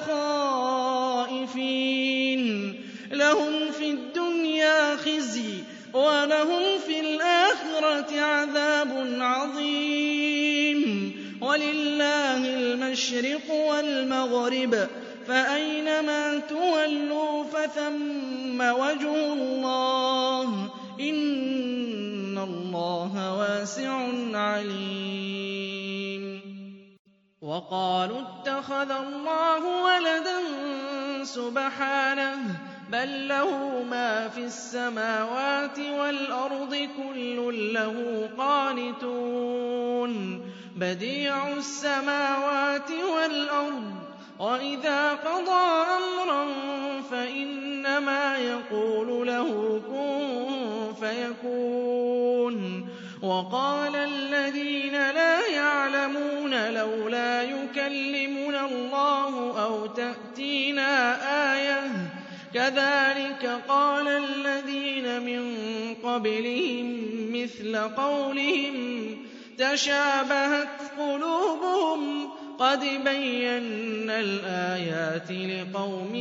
خائفين لهم في الدنيا خزي ولهم في الآخرة عذاب عظيم وَلِلَّهِ الْمَشْرِقُ وَالْمَغْرِبُ فَأَيْنَمَا تُوَلُّوا فَثَمَّ وَجْهُ اللَّهِ ۚ إِنَّ اللَّهَ وَاسِعٌ عَلِيمٌ وَقَالُوا اتَّخَذَ اللَّهُ وَلَدًا سُبْحَانَهُ ۖ بَل لَّهُ مَا فِي السَّمَاوَاتِ وَالْأَرْضِ ۖ كُلٌّ لَّهُ قَانِتُونَ بَدِيعُ السَّمَاوَاتِ وَالْأَرْضِ ۖ وَإِذَا قَضَىٰ أَمْرًا فَإِنَّمَا يَقُولُ لَهُ كُن فَيَكُونُ وَقَالَ الَّذِينَ لَا يَعْلَمُونَ لَوْلَا يُكَلِّمُنَا اللَّهُ أَوْ تَأْتِينَا آيَةٌ ۗ كَذَٰلِكَ قَالَ الَّذِينَ مِن قَبْلِهِم مِّثْلَ قَوْلِهِمْ تَشَابَهَتْ قُلُوبُهُمْ ۗ قَدْ بَيَّنَّا الْآيَاتِ لِقَوْمٍ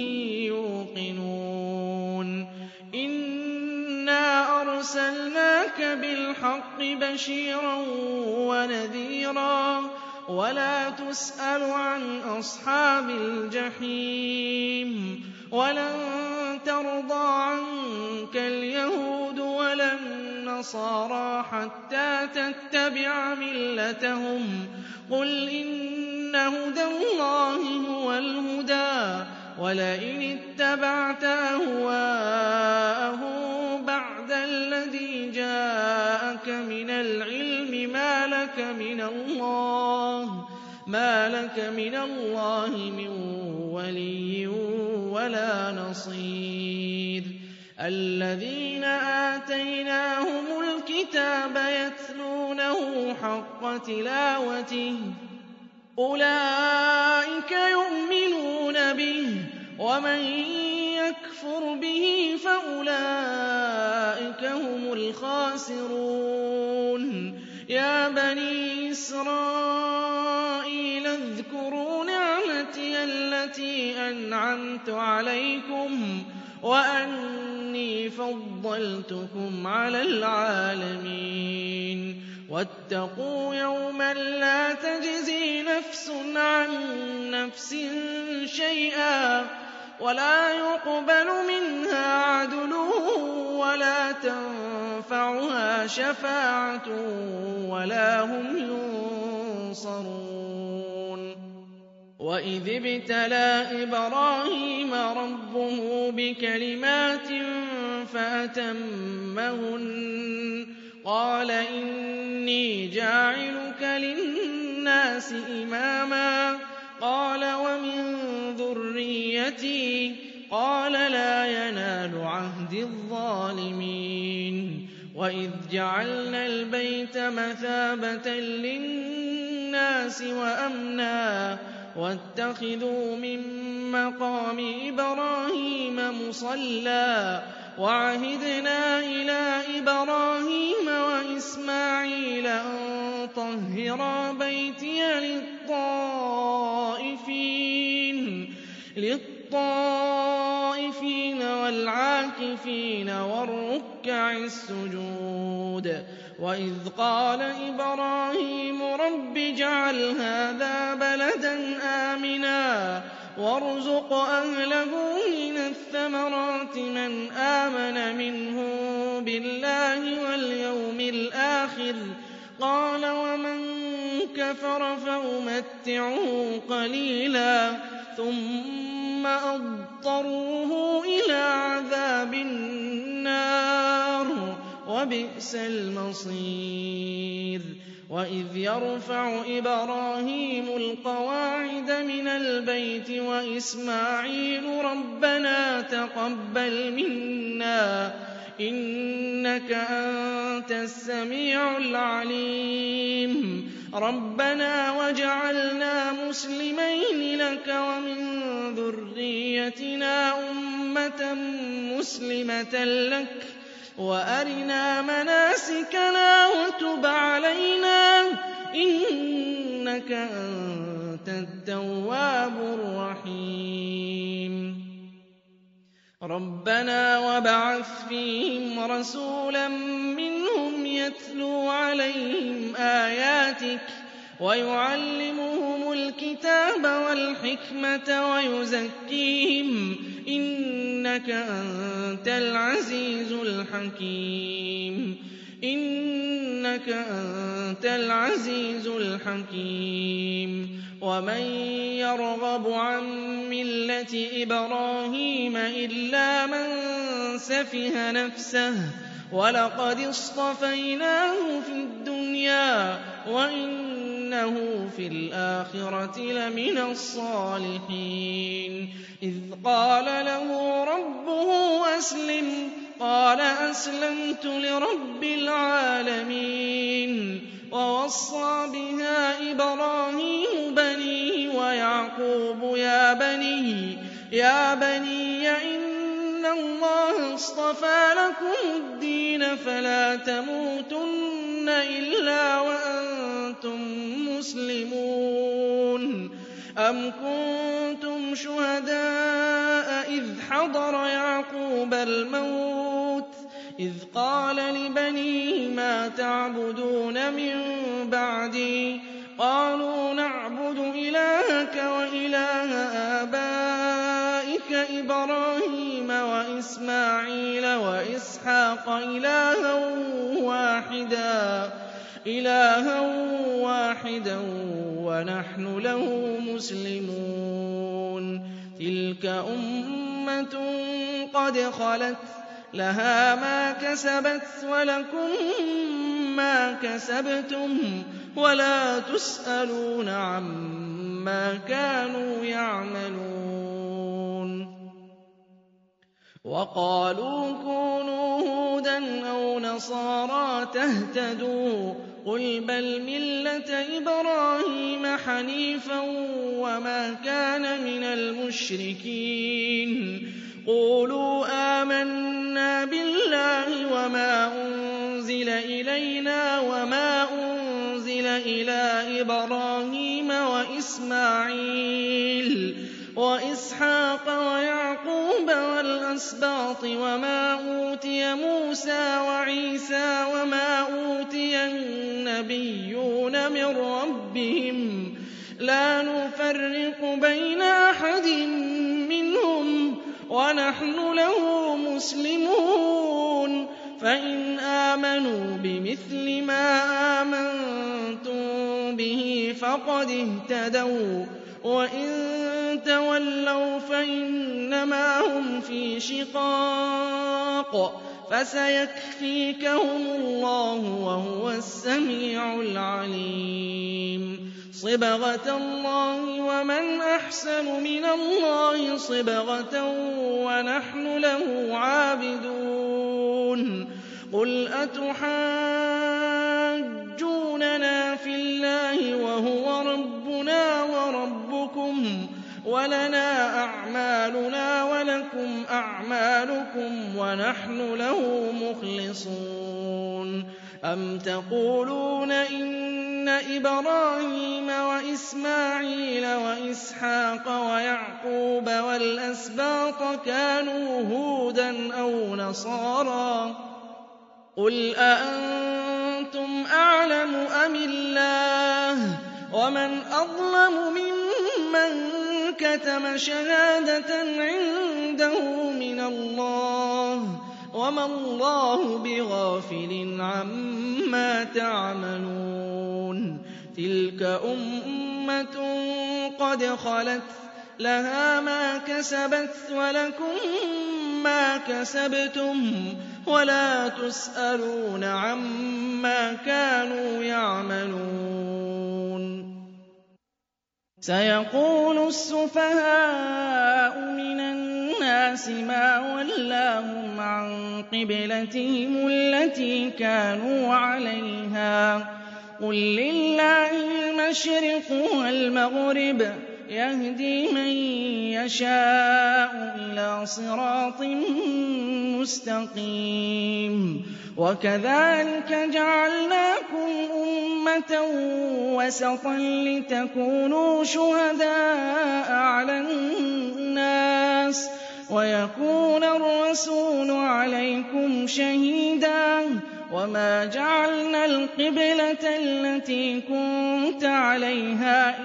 يُوقِنُونَ إِنَّا أَرْسَلْنَاكَ بِالْحَقِّ بَشِيرًا وَنَذِيرًا ۖ وَلَا تُسْأَلُ عَنْ أَصْحَابِ الْجَحِيمِ وَلَن تَرْضَىٰ عَنكَ الْيَهُودُ وَلَا النَّصَارَىٰ حَتَّىٰ تَتَّبِعَ مِلَّتَهُمْ ۗ قُلْ إِنَّ هُدَى اللَّهِ هُوَ الْهُدَىٰ ۗ وَلَئِنِ اتَّبَعْتَ أَهْوَاءَهُم بَعْدَ الَّذِي جَاءَكَ مِنَ الْعِلْمِ مَا لَكَ مِنَ اللَّهِ مِن وَلِيٍّ وَلَا نَصِيرٍ الَّذِينَ آتَيْنَاهُمُ الْكِتَابَ يَتْلُونَهُ حَقَّ تِلَاوَتِهِ أُولَٰئِكَ يُؤْمِنُونَ بِهِ ۗ وَمَن يَكْفُرْ بِهِ فَأُولَٰئِكَ هُمُ الْخَاسِرُونَ يَا بَنِي إِسْرَائِيلَ اذْكُرُوا نِعْمَتِيَ الَّتِي أَنْعَمْتُ عَلَيْكُمْ وَأَنِّي فَضَّلْتُكُمْ عَلَى الْعَالَمِينَ وَاتَّقُوا يَوْمًا لَّا تَجْزِي نَفْسٌ عَن نَّفْسٍ شَيْئًا وَلَا يُقْبَلُ مِنْهَا عَدْلٌ وَلَا تَنفَعُهَا شَفَاعَةٌ وَلَا هُمْ يُنصَرُونَ وَإِذِ ابْتَلَىٰ إِبْرَاهِيمَ رَبُّهُ بِكَلِمَاتٍ فَأَتَمَّهُنَّ قَالَ إِنِّي جَاعِلُكَ لِلنَّاسِ إِمَامًا قَالَ وَمِن ذُرِّيَّتِي قَالَ لَا يَنَالُ عَهْدِي الظَّالِمِينَ وَإِذْ جَعَلْنَا الْبَيْتَ مَثَابَةً لِّلنَّاسِ وَأَمْنًا وَاتَّخِذُوا مِن مَّقَامِ إِبْرَاهِيمَ مُصَلًّى وَعَهِدْنَا إِلَىٰ إِبْرَاهِيمَ وَإِسْمَاعِيلَ أَن طَهِّرَا بَيْتِيَ لِلطَّائِفِينَ وَالْعَاكِفِينَ وَالرُّكَّعِ السُّجُودِ وَإِذْ قَالَ إِبْرَاهِيمُ رَبِّ اجْعَلْ هَٰذَا بَلَدًا آمِنًا وَارْزُقْ أَهْلَهُ مِنَ الثَّمَرَاتِ مَنْ آمَنَ مِنْهُم بِاللَّهِ وَالْيَوْمِ الْآخِرِ قَالَ وَمَن كَفَرَ فَأُمَتِّعُهُ قَلِيلًا ثُمَّ أَضْطَرُّهُ إِلَىٰ عَذَابِ النَّارِ ۖ وَبِئْسَ الْمَصِيرُ وَإِذْ يَرْفَعُ إِبْرَاهِيمُ الْقَوَاعِدَ مِنَ الْبَيْتِ وَإِسْمَاعِيلُ رَبَّنَا تَقَبَّلْ مِنَّا إِنَّكَ أَنتَ السَّمِيعُ الْعَلِيمُ رَبَّنَا وَاجْعَلْنَا مُسْلِمَيْنِ لَكَ وَمِن ذُرِّيَّتِنَا أُمَّةً مُّسْلِمَةً لَّكَ وَأَرِنَا مَنَاسِكَنَا وَتُبْ عَلَيْنَا إِنَّكَ أَنتَ التَّوَّابُ الرَّحِيمُ رَبَّنَا وَابْعَثْ فِيهِمْ رَسُولًا مِّنْهُمْ يَتْلُو عَلَيْهِمْ آيَاتِكَ ويعلمهم الكتاب والحكمة ويزكيهم إنك أنت العزيز الحكيم إنك أنت العزيز الحكيم ومن يرغب عن ملة إبراهيم إلا من سفه نفسه ولقد اصطفيناه في الدنيا وإنه في الآخرة لمن الصالحين إذ قال له ربه أسلم قال أسلمت لرب العالمين ووصى بها إبراهيم بنيه ويعقوب يا بني إن الله اصطفى لكم الدين فلا تموتن إلا وأنتم مسلمون أم كنتم شهداء إذ حضر يعقوب الموت إذ قال لبنيه ما تعبدون من بعدي قالوا نعبد إلهك وإله آبائك إبراهيم وإسماعيل وإسحاق إلها واحدا ونحن له مسلمون تلك أمة قد خلت لها ما كسبت ولكم ما كسبتم ولا تسألون عما كانوا يعملون وقالوا كونوا هودا أو نصارى تهتدوا قل بل ملة إبراهيم حنيفا وما كان من المشركين قولوا آمنا بالله وما أنزل إلينا وما أنزل إلى إبراهيم وإسماعيل وإسحاق ويعقوب والأسباط وما أوتي موسى وعيسى وما أوتي النبيون من ربهم لا نفرق بين أحد منهم ونحن له مسلمون فإن آمنوا بمثل ما آمنتم به فقد اهتدوا وإن تولوا فإنما هم في شقاق فسيكفيكهم الله وهو السميع العليم صبغة الله ومن أحسن من الله صبغة ونحن له عابدون قل أتحاجوننا في الله وهو ربنا وربكم ولنا أعمالنا ولكم أعمالكم ونحن له مخلصون أم تقولون إن إبراهيم وإسماعيل وإسحاق ويعقوب والأسباط كانوا هودا أو نصارى قل أأنتم أعلم أم الله ومن أظلم ممن كتم شهادة عنده من الله وما الله بغافل عما تعملون تلك أمة قد خلت لها ما كسبت ولكم ما كسبتم ولا تسألون عما كانوا يعملون سيقول السفهاء من الناس ما ولاهم عن قبلتهم التي كانوا عليها قل لله المشرق والمغرب يهدي من يشاء إلى صراط مستقيم وكذلك جعلناكم أمة وسطا لتكونوا شهداء على الناس ويكون الرسول عليكم شهيدا وَمَا جَعَلْنَا الْقِبْلَةَ الَّتِي كُنتَ عَلَيْهَا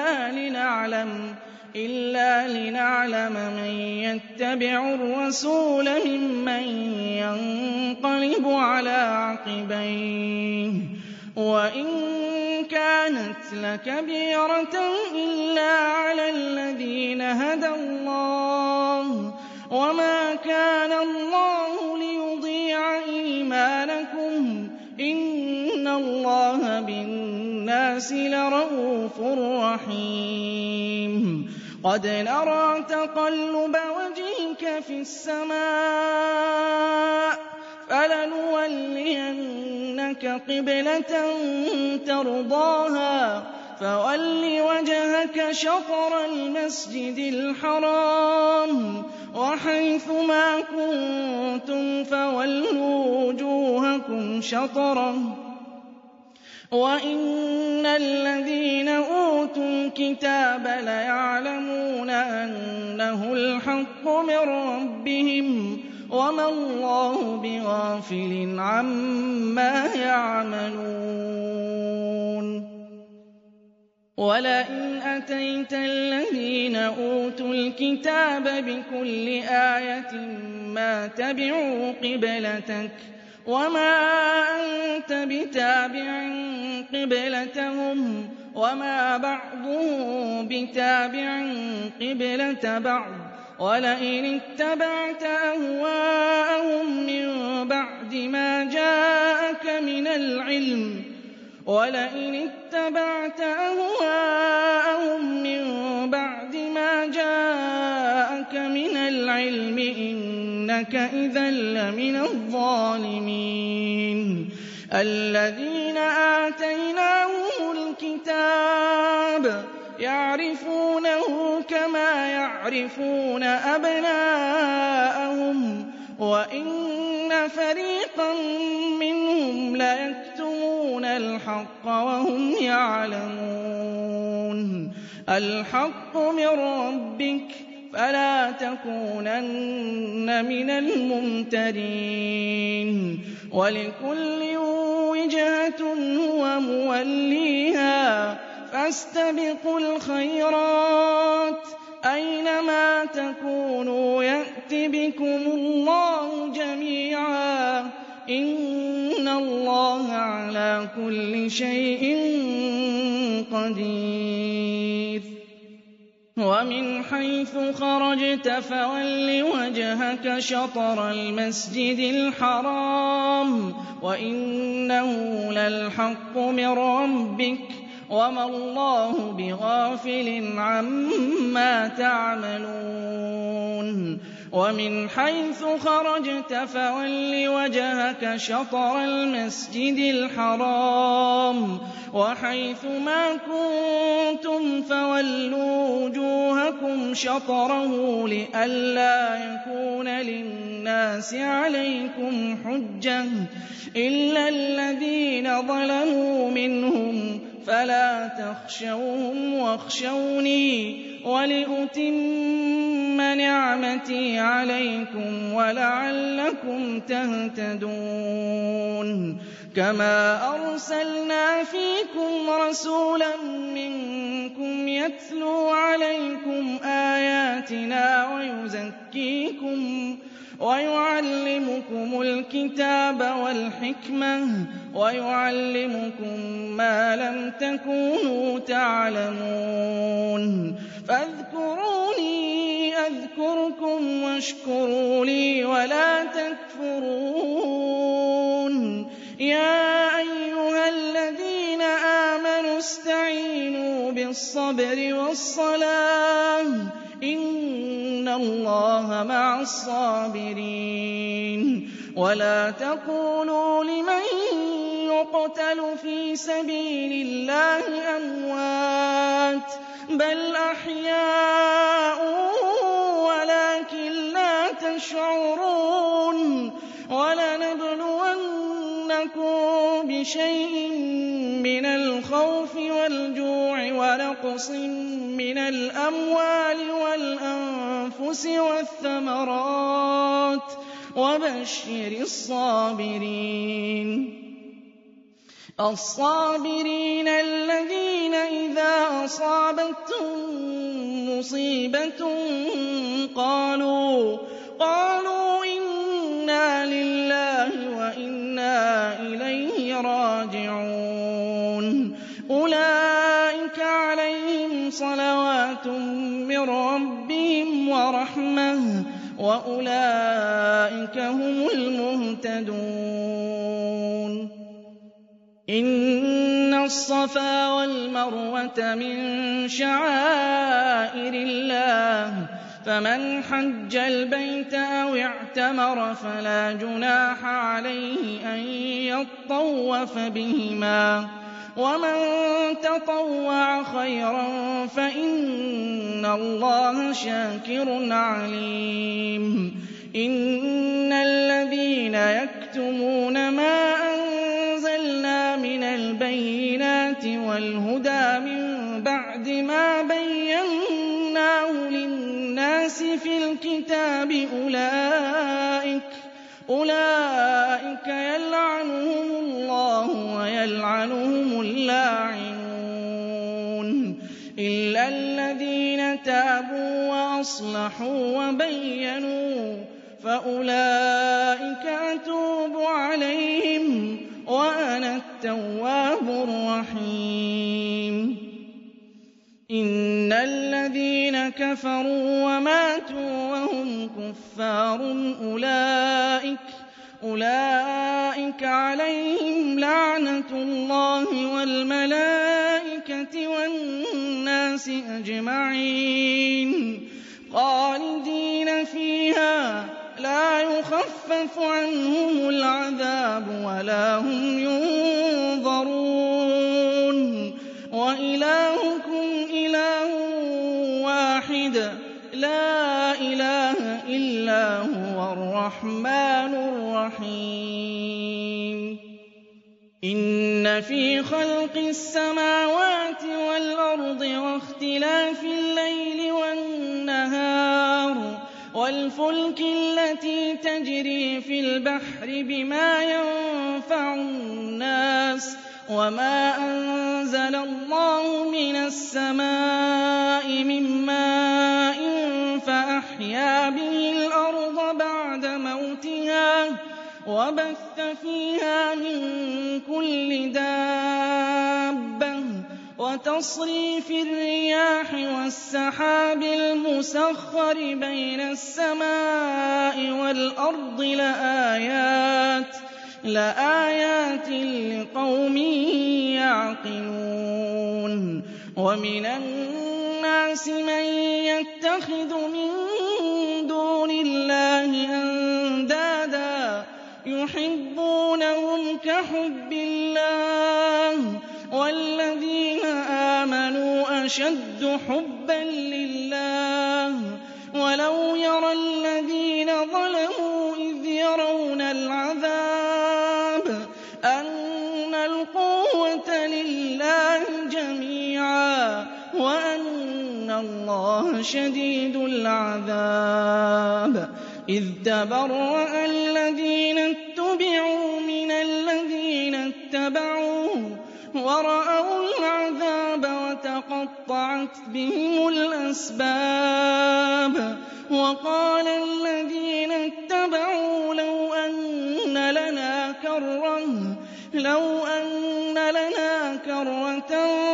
إِلَّا لِنَعْلَمَ مَن يَتَّبِعُ الرَّسُولَ مِمَّن يَنقَلِبُ عَلَىٰ عَقِبَيْهِ ۚ وَإِن كَانَتْ لَكَبِيرَةً إِلَّا عَلَى الَّذِينَ هَدَى اللَّهُ ۗ وَمَا كَانَ اللَّهُ لِيُضِيعَ إِيمَانَكُمْ ۚ إِنَّ اللَّهَ بِالنَّاسِ لَرَءُوفٌ رَّحِيمٌ قَدْ نَرَىٰ تَقَلُّبَ وَجْهِكَ فِي السَّمَاءِ فَلَنُوَلِّيَنَّكَ قِبْلَةً تَرْضَاهَا فَوَلِّ وَجْهَكَ شَطْرَ الْمَسْجِدِ الْحَرَامِ ۚ وَحَيْثُ مَا كُنتُمْ فَوَلُّوا وُجُوهَكُمْ شَطْرَهُ ۗ وَإِنَّ الَّذِينَ أُوتُوا الْكِتَابَ لَيَعْلَمُونَ أَنَّهُ الْحَقُّ مِن رَّبِّهِمْ ۗ وَمَا اللَّهُ بِغَافِلٍ عَمَّا يَعْمَلُونَ وَلَئِنْ أَتَيْتَ الَّذِينَ أُوتُوا الْكِتَابَ بِكُلِّ آيَةٍ مَّا تَبِعُوا قِبْلَتَكَ وَمَا أَنتَ بِتَابِعٍ قِبْلَتَهُمْ وَمَا بَعْضُهُم بِتَابِعٍ قِبْلَةَ بَعْضٍ ۚ وَلَئِنِ اتَّبَعْتَ أَهْوَاءَهُم مِّن بَعْدِ مَا جَاءَكَ مِنَ الْعِلْمِ إِنَّكَ إِذًا لَّمِنَ الظَّالِمِينَ الَّذِينَ آتَيْنَاهُمُ الْكِتَابَ يَعْرِفُونَهُ كَمَا يَعْرِفُونَ أَبْنَاءَهُمْ ۖ وَإِنَّ فَرِيقًا مِّنْهُمْ لَيَكْتُمُونَ الْحَقَّ وَهُمْ يَعْلَمُونَ الْحَقُّ مِن رَّبِّكَ فَلَا تَكُونَنَّ مِنَ الْمُمْتَرِينَ وَلِكُلٍّ وِجْهَةٌ هُوَ مُوَلِّيهَا فَاسْتَبِقُوا الْخَيْرَاتِ ۚ أَيْنَمَا تَكُونُوا يَأْتِ بِكُمُ اللَّهُ جَمِيعًا ۚ إِنَّ اللَّهَ عَلَىٰ كُلِّ شَيْءٍ قَدِيرٌ وَمِنْ حَيْثُ خَرَجْتَ فَوَلِّ وَجْهَكَ شَطْرَ الْمَسْجِدِ الْحَرَامِ ۖ وَإِنَّهُ لَلْحَقُّ مِن رَّبِّكَ ۗ وَمَا اللَّهُ بِغَافِلٍ عَمَّا تَعْمَلُونَ وَمِنْ حَيْثُ خَرَجْتَ فَوَلِّ وَجْهَكَ شَطْرَ الْمَسْجِدِ الْحَرَامِ ۖ وَحَيْثُ مَا كُنتُمْ فَوَلُّوا وُجُوهَكُمْ شَطْرَهُ لِئَلَّا يَكُونَ لِلنَّاسِ عَلَيْكُمْ حُجَّةٌ إِلَّا الَّذِينَ ظَلَمُوا مِنْهُمْ ۖ فَلَا تَخْشَوْهُمْ وَاخْشَوْنِي وَلِأُتِمَّ نِعْمَتِي عَلَيْكُمْ وَلَعَلَّكُمْ تَهْتَدُونَ كَمَا أَرْسَلْنَا فِيكُمْ رَسُولًا مِّنكُمْ يَتْلُو عَلَيْكُمْ آيَاتِنَا وَيُزَكِّيكُمْ وَيُعَلِّمُكُمُ الْكِتَابَ وَالْحِكْمَةَ وَيُعَلِّمُكُم مَّا لَمْ تَكُونُوا تَعْلَمُونَ فَاذْكُرُونِي أَذْكُرْكُمْ وَاشْكُرُوا لِي وَلَا تَكْفُرُونِ يَا أَيُّهَا الَّذِينَ آمَنُوا اسْتَعِينُوا بِالصَّبْرِ وَالصَّلَاةِ ۚ إِنَّ اللَّهَ مَعَ الصَّابِرِينَ وَلَا تَقُولُوا لِمَن يُقْتَلُ فِي سَبِيلِ اللَّهِ أَمْوَاتٌ بَلْ أَحْيَاءٌ وَلَٰكِن لَّا تَشْعُرُونَ وَلَنَبْلُوَنَّكُم بِشَيْءٍ مِّنَ الْخَوْفِ وَالْجُوعِ وَنَقْصٍ مِّنَ الْأَمْوَالِ وَالْأَنفُسِ وَالثَّمَرَاتِ وبشر الصابرين الذين إذا أصابتهم مصيبة قالوا إنا لله وإنا إليه راجعون أولئك عليهم صلوات من ربهم ورحمة وأولئك هم المهتدون إن الصفا والمروة من شعائر الله فمن حج البيت أو اعتمر فلا جناح عليه أن يطوف بهما ومن تطوع خيرا فإن الله شاكر عليم إن الذين يكتمون ما أنزلنا من البينات والهدى من بعد ما بيناه للناس في الكتاب أولئك يلعنهم الله ويلعنهم اللاعنون إلا الذين تابوا وأصلحوا وبينوا فأولئك أتوب عليهم وأنا التواب الرحيم إن الذين كفروا وماتوا وهم كفار أولئك عليهم لعنة الله والملائكة والناس أجمعين خالدين فيها لا يخفف عنهم العذاب ولا هم ينظرون وإلهكم إله واحد لا إله إلا هو الرحمن الرحيم إن في خلق السماوات والأرض واختلاف الليل والنهار والفلك التي تجري في البحر بما ينفع الناس وما أنزل الله من السماء من ماء فأحيا به الأرض بعد موتها وبث فيها من كل دابة وتصريف الرياح والسحاب المسخر بين السماء والأرض لآيات لقوم يعقلون ومن الناس من يتخذ من دون الله أندادا يحبونهم كحب الله والذين آمنوا أشد حبا لله ولو يرى الذين ظلموا إذ يرون العذاب أن القوة لله جميعا وأن الله شديد العذاب إذ تبرأ الذين اتبعوا من الذين اتبعوا ورأوا العذاب وتقطعت بهم الأسباب وقال الذين اتبعوا لو أن لنا كرة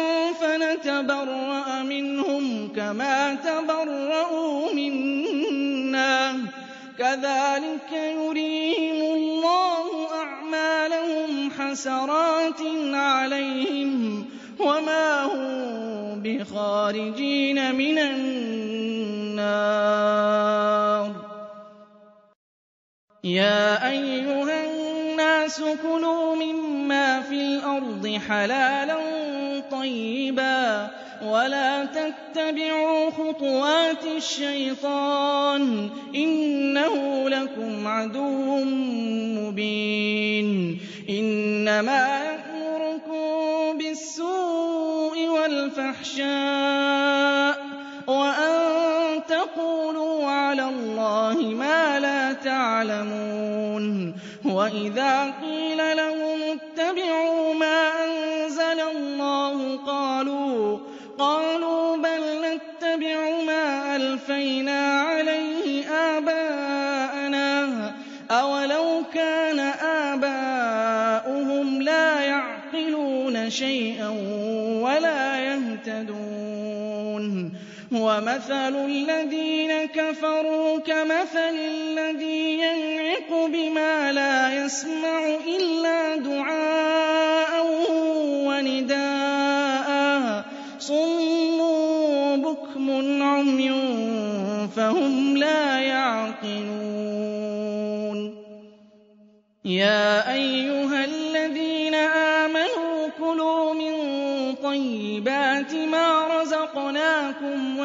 فنتبرأ منهم كما تبرأوا منا كذلك يريهم الله أعمالهم حسرات عليهم وما هم بخارجين من النار يا أيها الناس كلوا مما في الأرض حلالا طيبا ولا تتبعوا خطوات الشيطان إنه لكم عدو مبين إنما يأمركم بالسوء والفحشاء وأن تقولوا على الله ما لا تعلمون وَإِذَا قِيلَ لَهُمُ اتَّبِعُوا مَا أَنزَلَ اللَّهُ قَالُوا بَلْ نَتَّبِعُ مَا أَلْفَيْنَا عَلَيْهِ آبَاءَنَا ۚ أَوَلَوْ كَانَ آبَاؤُهُمْ لَا يَعْقِلُونَ شَيْئًا وَلَا يَهْتَدُونَ وَمَثَلُ الَّذِينَ كَفَرُوا كَمَثَلِ الَّذِي يَنعِقُ بِمَا لَا يَسْمَعُ إِلَّا دُعَاءً وَنِدَاءً صُمٌّ بُكْمٌ عُمْيٌ فَهُمْ لَا يَعْقِلُونَ يَا أَيُّهَا الَّذِينَ آمَنُوا كُلُوا مِن طَيِّبَاتِ مَا رَزَقْنَاكُمْ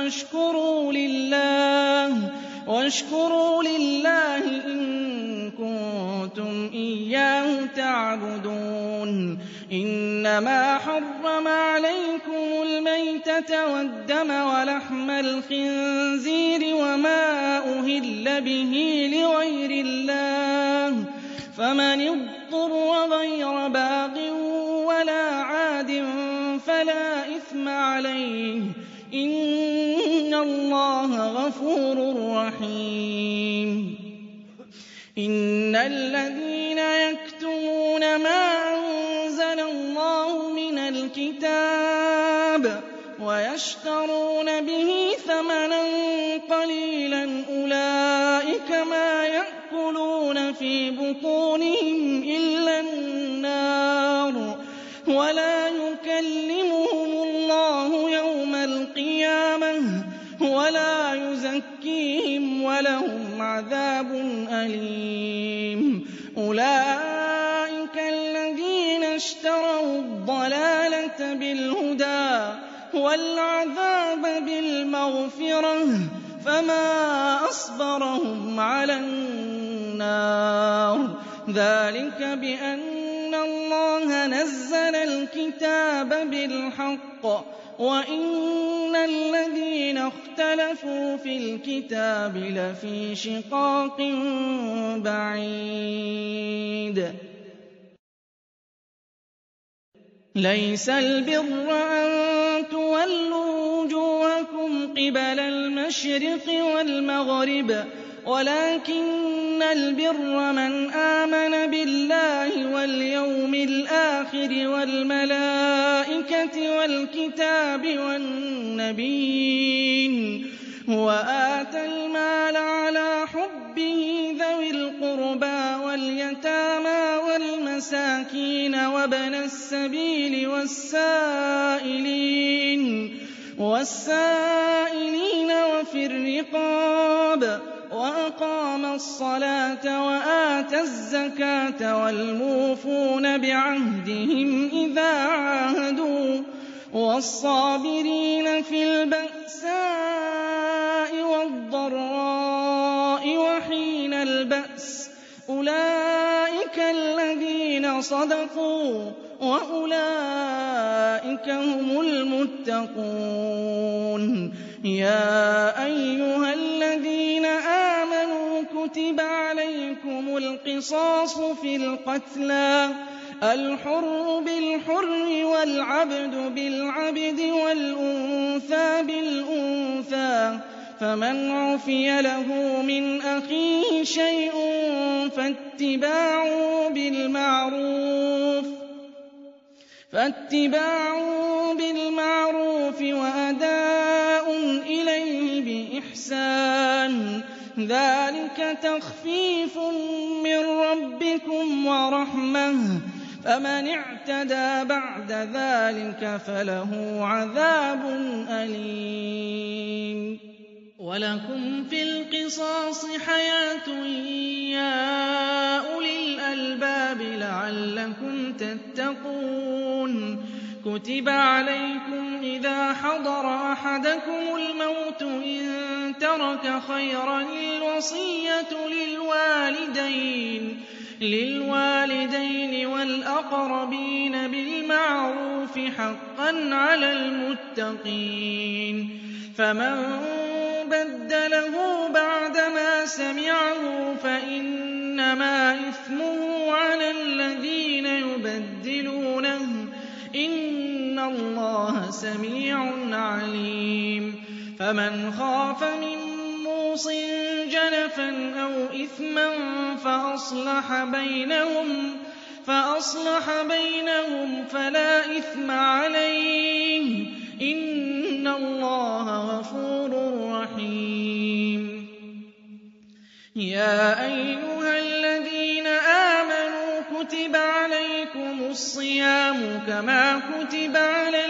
واشكروا لله إن كنتم إياه تعبدون إنما حرم عليكم الميتة والدم ولحم الخنزير وما أهل به لغير الله فمن اضطر غير باغ ولا عاد فلا إثم عليه إن الله غفور رحيم إن الذين يكتمون ما أنزل الله من الكتاب ويشترون به ثمنا قليلا أولئك ما يأكلون في بطونهم إلا النار ولا يكلمهم الله يوم القيامة ولا يزكيهم ولهم عذاب أليم أولئك الذين اشتروا الضلالة بالهدى والعذاب بالمغفرة فما أصبرهم على النار ذلك بأن الله نزل الكتاب بالحق وإن الذين اختلفوا في الكتاب لفي شقاق بعيد ليس البر أن تولوا وجوهكم قبل المشرق والمغرب ولكن البر من آمن بالله واليوم الآخر والملائكة والكتاب والنبيين وآتى المال على حبه ذوي القربى واليتامى والمساكين وابن السبيل والسائلين وفي الرقاب وأقام الصلاة وآتى الزكاة والموفون بعهدهم إذا عاهدوا والصابرين في البأساء والضراء وحين البأس أولئك الذين صدقوا وأولئك هم المتقون يا أيها الذين آمنوا كتب عليكم القصاص في القتلى الحر بالحر والعبد بالعبد والأنثى بالأنثى فمن عفي له من أخيه شيء فاتباع بالمعروف وأداء إليه بإحسان ذلك تخفيف من ربكم ورحمة فمن اعتدى بعد ذلك فله عذاب أليم ولكم في القصاص حياة يا أولي الألباب لعلكم تتقون كتب عليكم إذا حضر أحدكم الموت إن ترك خيرا الوصية للوالدين والأقربين بالمعروف حقا على المتقين فمن بدله بعدما سمعه فإنما إِنَّمَا إِثْمُهُ عَلَى الَّذِينَ يُبَدِّلُونَهُ ۚ إِنَّ اللَّهَ سَمِيعٌ عَلِيمٌ فَمَنْ خَافَ مِن مُّوصٍ جَنَفًا أَوْ إِثْمًا فَأَصْلَحَ بَيْنَهُمْ فَلَا إِثْمَ عَلَيْهِ ۚ إِنَّ اللَّهَ غَفُورٌ رَّحِيمٌ يَا أَيُّهَا الَّذِينَ آمَنُوا كُتِبَ عَلَيْكُمُ الصِّيَامُ كَمَا كُتِبَ عَلَى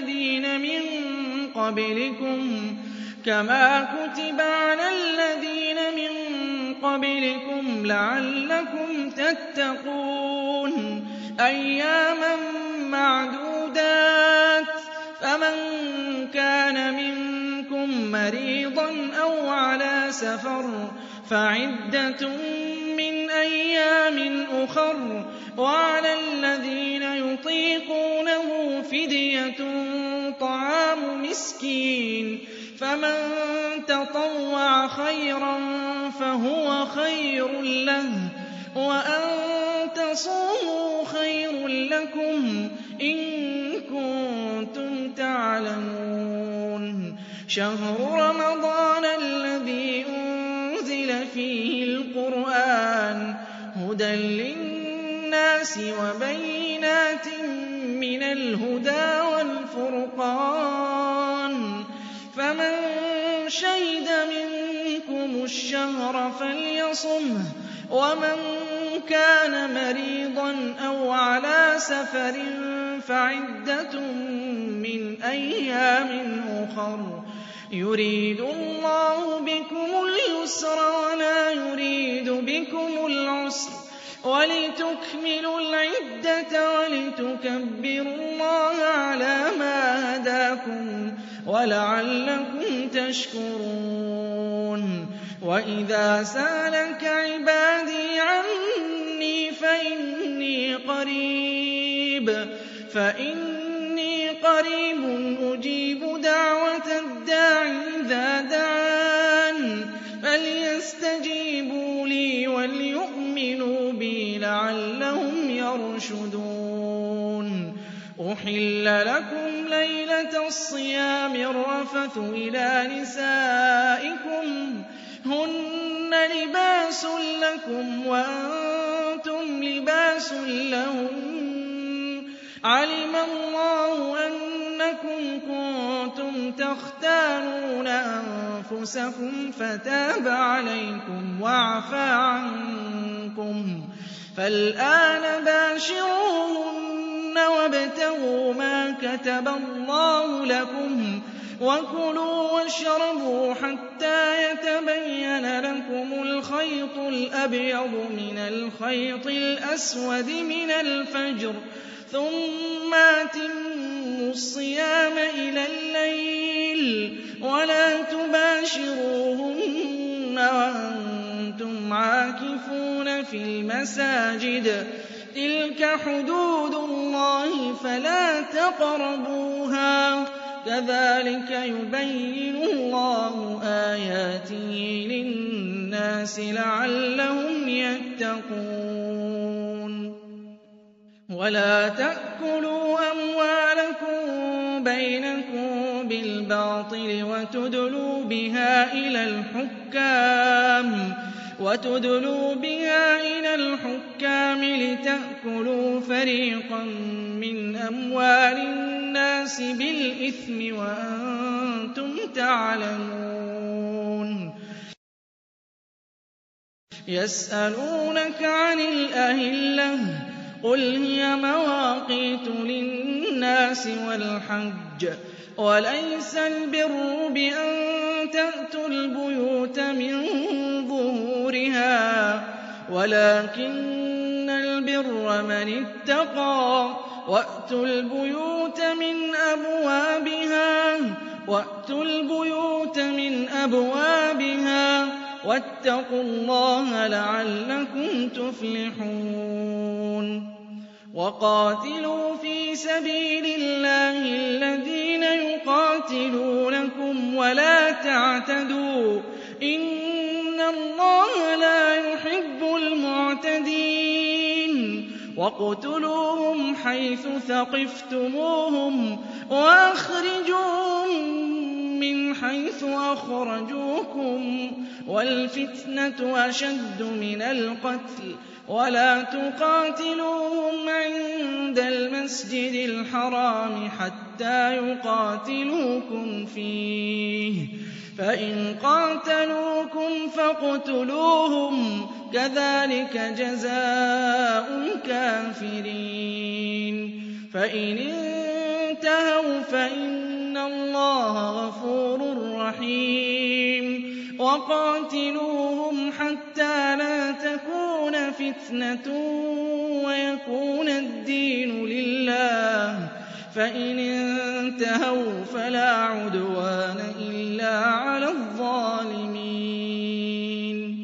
الَّذِينَ مِن قَبْلِكُمْ لَعَلَّكُمْ تَتَّقُونَ أَيَّامًا مَّعْدُودَاتٍ ۚ فَمَن كَانَ مِنكُم مَّرِيضًا أَوْ عَلَىٰ سَفَرٍ فَعِدَّةٌ مِّنْ أَيَّامٍ أُخَرَ ۚ وَعَلَى الَّذِينَ يُطِيقُونَهُ فِدْيَةٌ طَعَامُ مِسْكِينٍ ۖ فَمَن تَطَوَّعَ خَيْرًا فَهُوَ خَيْرٌ لَّهُ ۚ وَأَن تَصُومُوا خَيْرٌ لَّكُمْ إِن كُنتُمْ تَعْلَمُونَ شَهْرُ رَمَضَانَ الَّذِي أُنزِلَ فِيهِ الْقُرْآنُ هُدًى لِّلنَّاسِ وَبَيِّنَاتٍ مِّنَ الْهُدَىٰ وَالْفُرْقَانِ ۚ فَمَن شَهِدَ مِنكُمُ الشَّهْرَ فَلْيَصُمْهُ ۖ وَمَن كَانَ مَرِيضًا أَوْ عَلَىٰ سَفَرٍ فَعِدَّةٌ مِّنْ أَيَّامٍ أُخَرَ ۚ يُرِيدُ اللَّهُ بِكُمُ الْيُسْرَ وَلَا يُرِيدُ بِكُمُ الْعُسْرَ وَلِتُكْمِلُوا الْعِدَّةَ وَلِتُكَبِّرُوا اللَّهَ عَلَىٰ مَا هَدَاكُمْ وَلَعَلَّكُمْ تَشْكُرُونَ وَإِذَا سَأَلَكَ عِبَادِي عَنِّي فَإِنِّي قَرِيبٌ أُجِيبُ دَعْوَةَ الدَّاعِ إِذَا دَعَانِ فَلْيَسْتَجِيبُوا لِي وَلْيُؤْمِنُوا بِي لَعَلَّهُمْ يَرْشُدُونَ أُحِلَّ لَكُمْ لَيْلَةَ الصِّيَامِ الرَّفَثُ إِلَىٰ نِسَائِكُمْ هُنَّ لِبَاسٌ لَّكُمْ وَأَنتُمْ لِبَاسٌ لَّهُنَّ ۗ عَلِمَ اللَّهُ أَنَّكُمْ كُنتُمْ تَخْتَانُونَ أَنفُسَكُمْ فَتَابَ عَلَيْكُمْ وَعَفَا عَنكُمْ ۖ فَالْآنَ بَاشِرُوهُنَّ وَابْتَغُوا مَا كَتَبَ اللَّهُ لَكُمْ ۚ وَكُلُوا وَاشْرَبُوا حَتَّىٰ يَتَبَيَّنَ لَكُمُ الْخَيْطُ الْأَبْيَضُ مِنَ الْخَيْطِ الْأَسْوَدِ مِنَ الْفَجْرِ ۖ ثُمَّ أَتِمُّوا الصِّيَامَ إِلَى اللَّيْلِ ۚ وَلَا تُبَاشِرُوهُنَّ وَأَنتُمْ عَاكِفُونَ فِي الْمَسَاجِدِ ۗ تِلْكَ حُدُودُ اللَّهِ فَلَا تَقْرَبُوهَا ۗ كَذَٰلِكَ يُبَيِّنُ اللَّهُ آيَاتِهِ لِلنَّاسِ لَعَلَّهُمْ يَتَّقُونَ وَلَا تَأْكُلُوا أَمْوَالَكُم بَيْنَكُم بِالْبَاطِلِ وَتُدْلُوا بِهَا إِلَى الْحُكَّامِ لِتَأْكُلُوا فَرِيقًا مِّنْ أَمْوَالِ النَّاسِ بِالْإِثْمِ وَأَنتُمْ تَعْلَمُونَ يَسْأَلُونَكَ عَنِ الْأَهِلَّةِ ۖ قُلْ هِيَ مَوَاقِيتُ لِلنَّاسِ وَالْحَجِّ ۗ وَلَيْسَ الْبِرُّ بِأَن تَأْتُوا الْبُيُوتَ مِن ظُهُورِهَا وَلَٰكِنَّ الْبِرَّ مَنِ اتَّقَىٰ ۗ وَأْتُوا الْبُيُوتَ مِنْ أَبْوَابِهَا وَاتَّقُوا اللَّهَ لَعَلَّكُمْ تُفْلِحُونَ وَقَاتِلُوا فِي سَبِيلِ اللَّهِ الَّذِينَ يُقَاتِلُونَكُمْ وَلَا تَعْتَدُوا ۚ إِنَّ اللَّهَ لَا يُحِبُّ الْمُعْتَدِينَ وَاقْتُلُوهُمْ حَيْثُ ثَقِفْتُمُوهُمْ وَأَخْرِجُوهُم مِّنْ حَيْثُ أَخْرَجُوكُمْ ۚ وَالْفِتْنَةُ أَشَدُّ مِنَ الْقَتْلِ ۚ وَلَا تُقَاتِلُوهُمْ عِندَ الْمَسْجِدِ الْحَرَامِ حَتَّىٰ يُقَاتِلُوكُمْ فِيهِ ۖ فَإِن قَاتَلُوكُمْ فَاقْتُلُوهُمْ ۗ كَذَٰلِكَ جَزَاءُ الْكَافِرِينَ فَإِنِ انتَهَوْا فَإِنَّ اللَّهَ غَفُورٌ رَّحِيمٌ وَقَاتِلُوهُمْ حَتَّىٰ لَا تَكُونَ فِتْنَةٌ وَيَكُونَ الدِّينُ لِلَّهِ ۖ فَإِنِ انتَهَوْا فَلَا عُدْوَانَ إِلَّا عَلَى الظَّالِمِينَ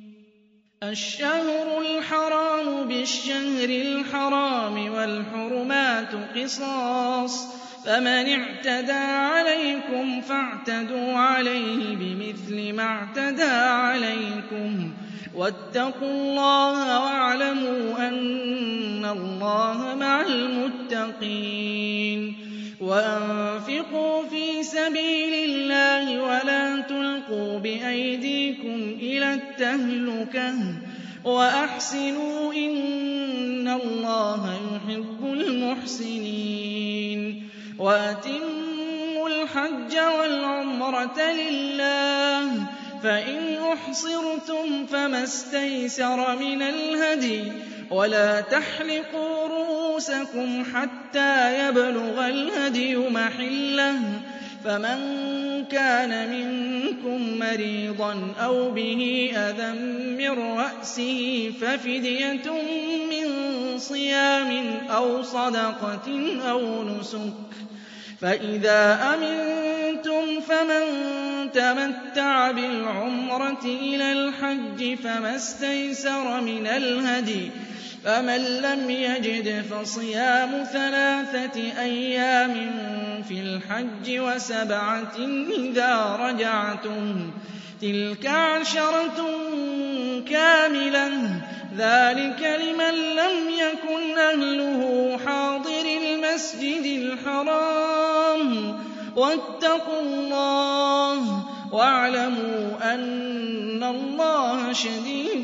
الشَّهْرُ الْحَرَامُ بِالشَّهْرِ الْحَرَامِ وَالْحُرُمَاتُ قِصَاصٌ ۚ فَمَنِ اعْتَدَىٰ عَلَيْكُمْ فَاعْتَدُوا عَلَيْهِ بِمِثْلِ مَا اعْتَدَىٰ عَلَيْكُمْ ۚ وَاتَّقُوا اللَّهَ وَاعْلَمُوا أَنَّ اللَّهَ مَعَ الْمُتَّقِينَ وَأَنفِقُوا فِي سَبِيلِ اللَّهِ وَلَا تُلْقُوا بِأَيْدِيكُمْ إِلَى التَّهْلُكَةِ وَأَحْسِنُوا إِنَّ اللَّهَ يُحِبُّ الْمُحْسِنِينَ وَأَتِمُّوا الْحَجَّ وَالْعُمْرَةَ لِلَّهِ ۚ فَإِنْ أُحْصِرْتُمْ فَمَا اسْتَيْسَرَ مِنَ الْهَدْيِ ۖ وَلَا تَحْلِقُوا رُءُوسَكُمْ حَتَّىٰ يَبْلُغَ الْهَدْيُ مَحِلَّهُ ۚ فَمَن كَانَ مِنكُم مَّرِيضًا أَوْ بِهِ أَذًى مِّن رَّأْسِهِ فَفِدْيَةٌ مِّن صِيَامٍ أَوْ صَدَقَةٍ أَوْ نُسُكٍ ۚ فَإِذَا أَمِنتُمْ فَمَن تَمَتَّعَ بِالْعُمْرَةِ إِلَى الْحَجِّ فَمَا اسْتَيْسَرَ مِنَ الْهَدْيِ ۚ فَمَن لَّمْ يَجِدْ فَصِيَامُ 3 أيام فِي الْحَجِّ وَسَبْعَةٍ إِذَا رَجَعْتُمْ ۗ تِلْكَ 10 كَامِلَةٌ ۗ ذَٰلِكَ لِمَن لَّمْ يَكُنْ أَهْلُهُ حَاضِرِي الْمَسْجِدِ الْحَرَامِ ۚ وَاتَّقُوا اللَّهَ وَاعْلَمُوا أَنَّ اللَّهَ شَدِيدُ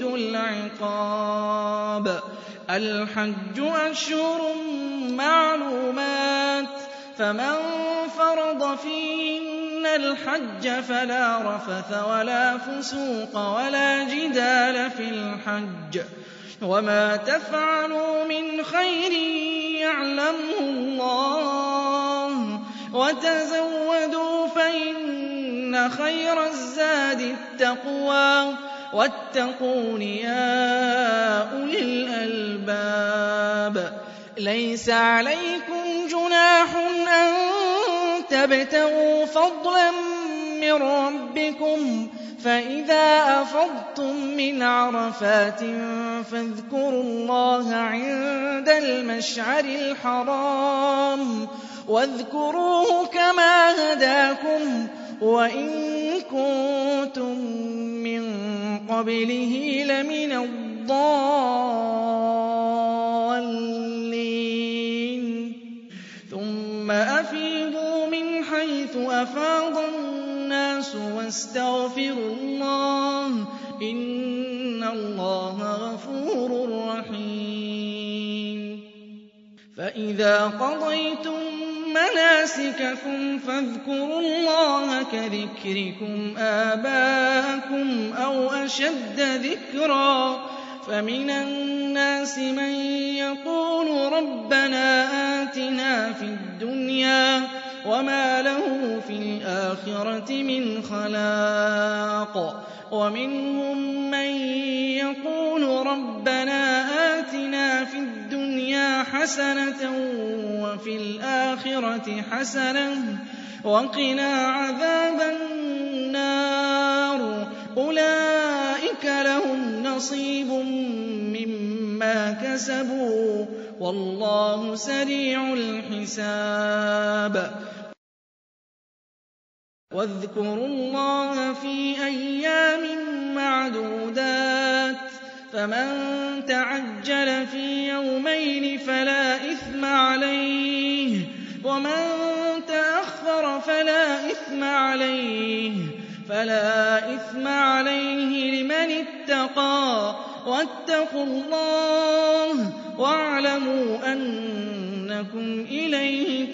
الْعِقَابِ الْحَجُّ أَشْهُرٌ مَّعْلُومَاتٌ ۚ فَمَن فَرَضَ فِيهِنَّ الْحَجَّ فَلَا رَفَثَ وَلَا فُسُوقَ وَلَا جِدَالَ فِي الْحَجِّ ۗ وَمَا تَفْعَلُوا مِنْ خَيْرٍ يَعْلَمْهُ اللَّهُ ۗ وَتَزَوَّدُوا فَإِنَّ خَيْرَ الزَّادِ التَّقْوَىٰ ۚ وَاتَّقُونِ يَا أُولِي الْأَلْبَابِ لَيْسَ عَلَيْكُمْ جُنَاحٌ أَن تَبْتَغُوا فَضْلًا مِّن رَّبِّكُمْ ۚ فَإِذَا أَفَضْتُم مِّنْ عَرَفَاتٍ فَاذْكُرُوا اللَّهَ عِندَ الْمَشْعَرِ الْحَرَامِ ۖ وَاذْكُرُوهُ كَمَا هَدَاكُمْ وَإِن كُنتُم مِّن قَبْلِهِ لَمِنَ الضَّالِّينَ ثُمَّ أَفِيضُوا مِنْ حَيْثُ أَفَاضَ النَّاسُ وَاسْتَغْفِرُوا اللَّهَ ۚ إِنَّ اللَّهَ غَفُورٌ رَّحِيمٌ فَإِذَا قَضَيْتُم مَّنَاسِكَكُمْ فَاذْكُرُوا اللَّهَ كَذِكْرِكُمْ آبَاءَكُمْ أَوْ أَشَدَّ ذِكْرًا ۗ فَمِنَ النَّاسِ مَن يَقُولُ رَبَّنَا آتِنَا فِي الدُّنْيَا وَمَا لَهُ فِي الْآخِرَةِ مِنْ خَلَاقٍ وَمِنْهُم مَّن يَقُولُ رَبَّنَا آتِنَا فِي الدُّنْيَا حَسَنَةً وَفِي الْآخِرَةِ حَسَنَةً وَقِنَا عَذَابَ النَّارِ أُولَٰئِكَ لَهُمْ نَصِيبٌ مِّمَّا كَسَبُوا ۗ وَاللَّهُ سَرِيعُ الْحِسَابِ واذكروا الله في أيام معدودات فمن تعجل في يومين فلا إثم عليه ومن تأخر فلا إثم عليه لمن اتقى واتقوا الله واعلموا أنكم إليه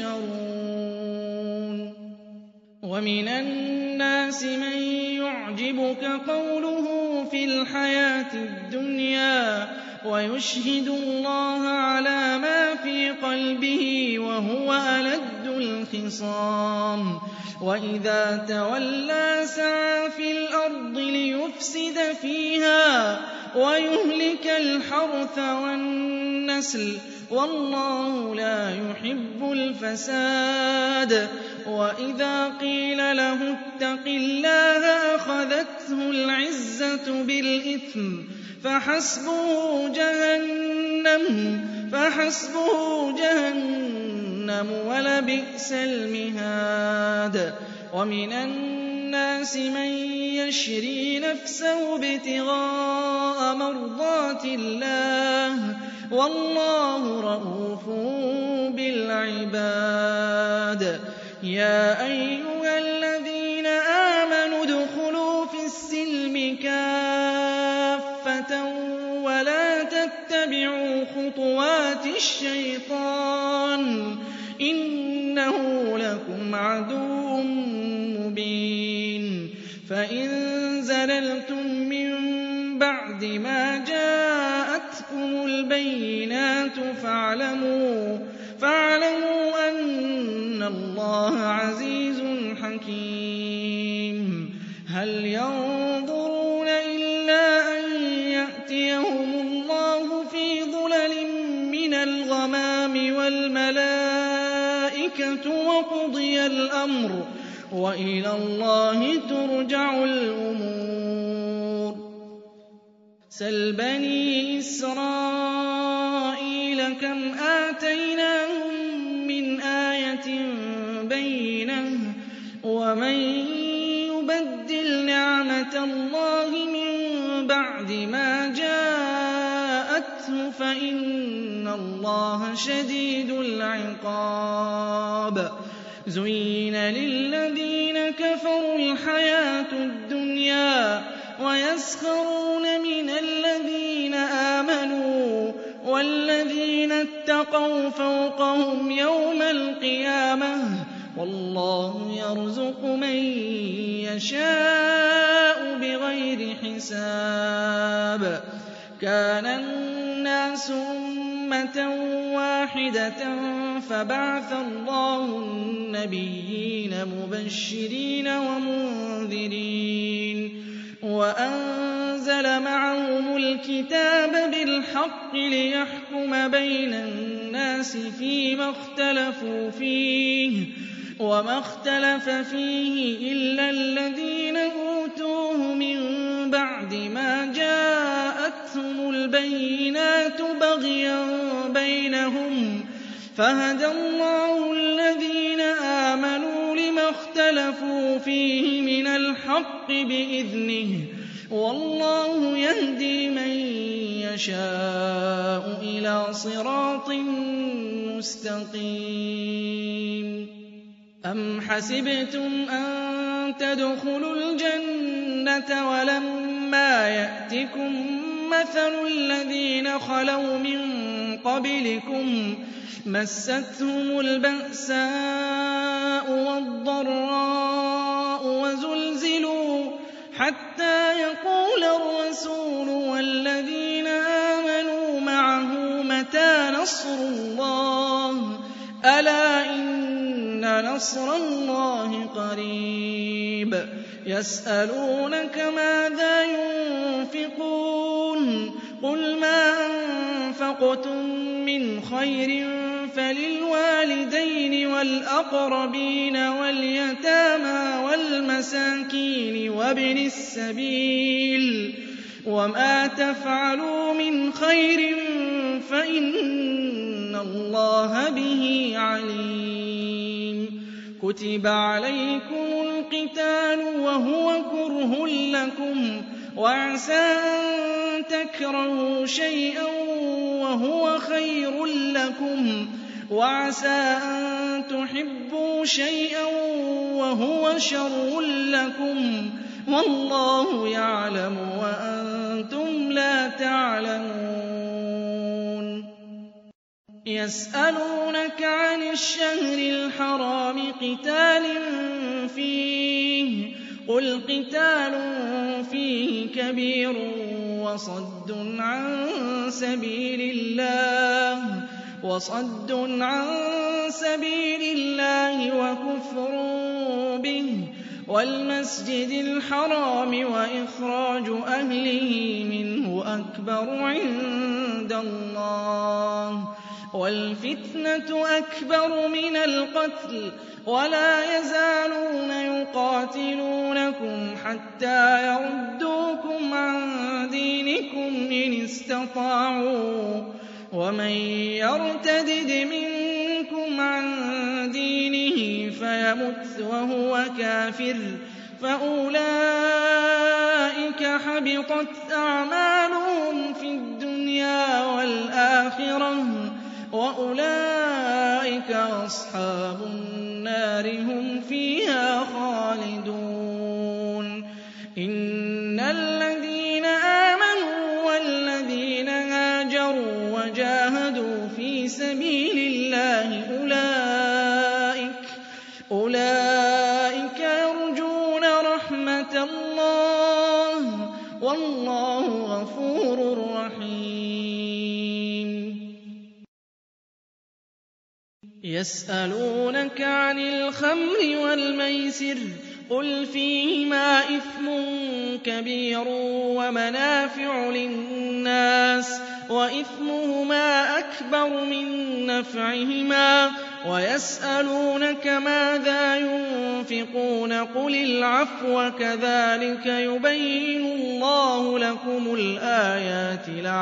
تحشرون. ومن الناس من يعجبك قوله في الحياة الدنيا ويشهد الله على ما في قلبه وهو ألد الخصام وإذا تولى سعى في الأرض ليفسد فيها ويهلك الحرث والنسل والله لا يحب الفساد. وإذا قيل له اتق الله أخذته العزة بالإثم فحسبه جهنم ولبئس المهاد. ومن الناس من يشري نفسه ابتغاء مرضات الله والله رءوف بالعباد. يا أيها الذين آمنوا ادخلوا في السلم كافة ولا تتبعوا خطوات الشيطان إنه لكم عدو مبين. فإن زللتم من بعد ما جاءتكم البينات فاعلموا أن الله عزيز حكيم. هل ينظرون إلا أن يأتيهم الله في ظلل من الغمام والملائكة وقضي الأمر وإلى الله ترجع الأمور. سل بني إسرائيل كم آتيناهم من آية بينة ومن يبدل نعمة الله من بعد ما جاءته فإن الله شديد العقاب. زين للذين كفروا الحياة الدنيا ويسخرون من الذين آمنوا والذين اتقوا فوقهم يوم القيامة والله يرزق من يشاء بغير حساب. كان الناس أمة واحدة فبعث الله النبيين مبشرين ومنذرين وأنزل معهم الكتاب بالحق ليحكم بين الناس فيما اختلفوا فيه وما اختلف فيه إلا الذين أوتوه من بعد ما جاءتهم البينات بغيا بينهم فهدى الله الذين آمنوا لما اختلفوا فيه من الحق بإذنه والله يهدي من يشاء إلى صراط مستقيم. أم حسبتم أن تدخلوا الجنة ولما يأتكم مثل الذين خلوا من قبلكم مستهم البأساء والضراء وزلزلوا حتى يقول الرسول والذين آمنوا معه متى نصر الله ألا إن نصر الله قريب. يسألونك ماذا ينفقون قل ما أنفقتم من خير فللوالدين والأقربين واليتامى والمساكين وابن السبيل وما تفعلوا من خير فإن الله به عليم. كتب عليكم القتال وهو كره لكم وعسى أن تكرهوا شيئا وهو خير لكم وعسى أن تحبوا شيئا وهو شر لكم والله يعلم وأنتم لا تعلمون يسألونك عن الشهر الحرام قتال فيه قل قتال فيه كبير وصد عن سبيل الله وكفر به والمسجد الحرام وإخراج أهله منه أكبر عند الله والفتنة أكبر من القتل ولا يزالون يقاتلونكم حتى يردوكم عن دينكم إن استطاعوا ومن يرتدد منكم عن دينه فيمت وهو كافر فأولئك حبطت أعمالهم في الدنيا والآخرة وأولئك أصحاب النار هم فيها خالدون إن الذين آمنوا والذين هاجروا وجاهدوا في سبيل الله أولئك يرجون رحمة الله والله غفور رحيم يسألونك عن الخمر والميسر قل فيهما إثم كبير ومنافع للناس وإثمهما أكبر من نفعهما ويسألونك ماذا ينفقون قل العفو كذلك يبين الله لكم الآيات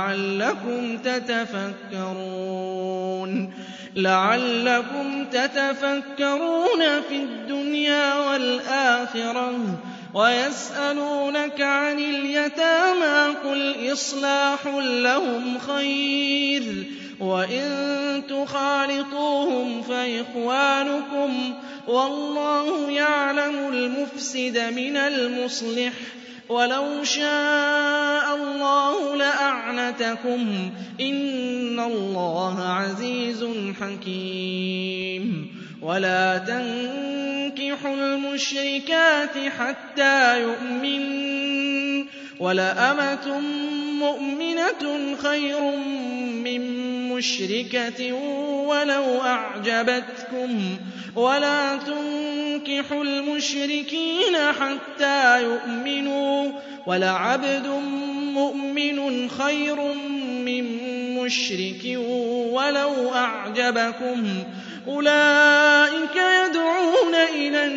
لعلكم تتفكرون في الدنيا والآخرة ويسألونك عن اليتامى قل إصلاح لهم خير وإن تخالطوهم فإخوانكم والله يعلم المفسد من المصلح ولو شاء الله لأعنتكم إن الله عزيز حكيم ولا تنكحوا المشركات حتى يؤمنوا ولأمة مؤمنة خير من مشركة ولو أعجبتكم ولا تنكحوا المشركين حتى يؤمنوا ولعبد مؤمن خير من مشرك ولو أعجبكم أولئك يدعون إلى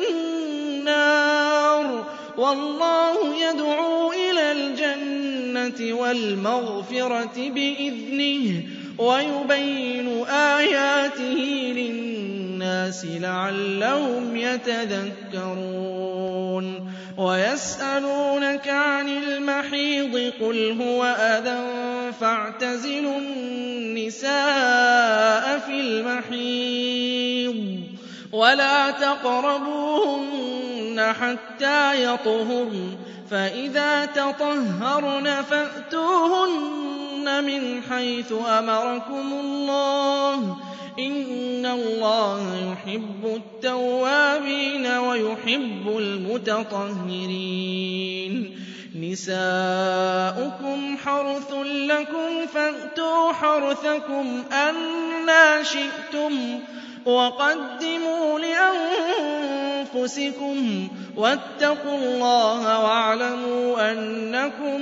النار والله يدعو إلى الجنة والمغفرة بإذنه ويبين آياته للناس لعلهم يتذكرون ويسألونك عن المحيض قل هو أذى فاعتزلوا النساء في المحيض ولا تقربوهن حتى يطهرن فإذا تطهرن فأتوهن من حيث أمركم الله إن الله يحب التوابين ويحب المتطهرين نساؤكم حرث لكم فأتوا حرثكم أنى شئتم وقدموا لأنفسكم واتقوا الله واعلموا أنكم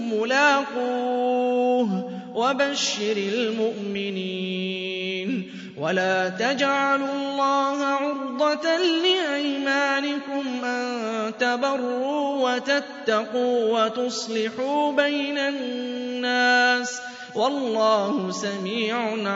ملاقوه وبشر المؤمنين ولا تجعلوا الله عرضة لأيمانكم أن تبروا وتتقوا وتصلحوا بين الناس والله سميع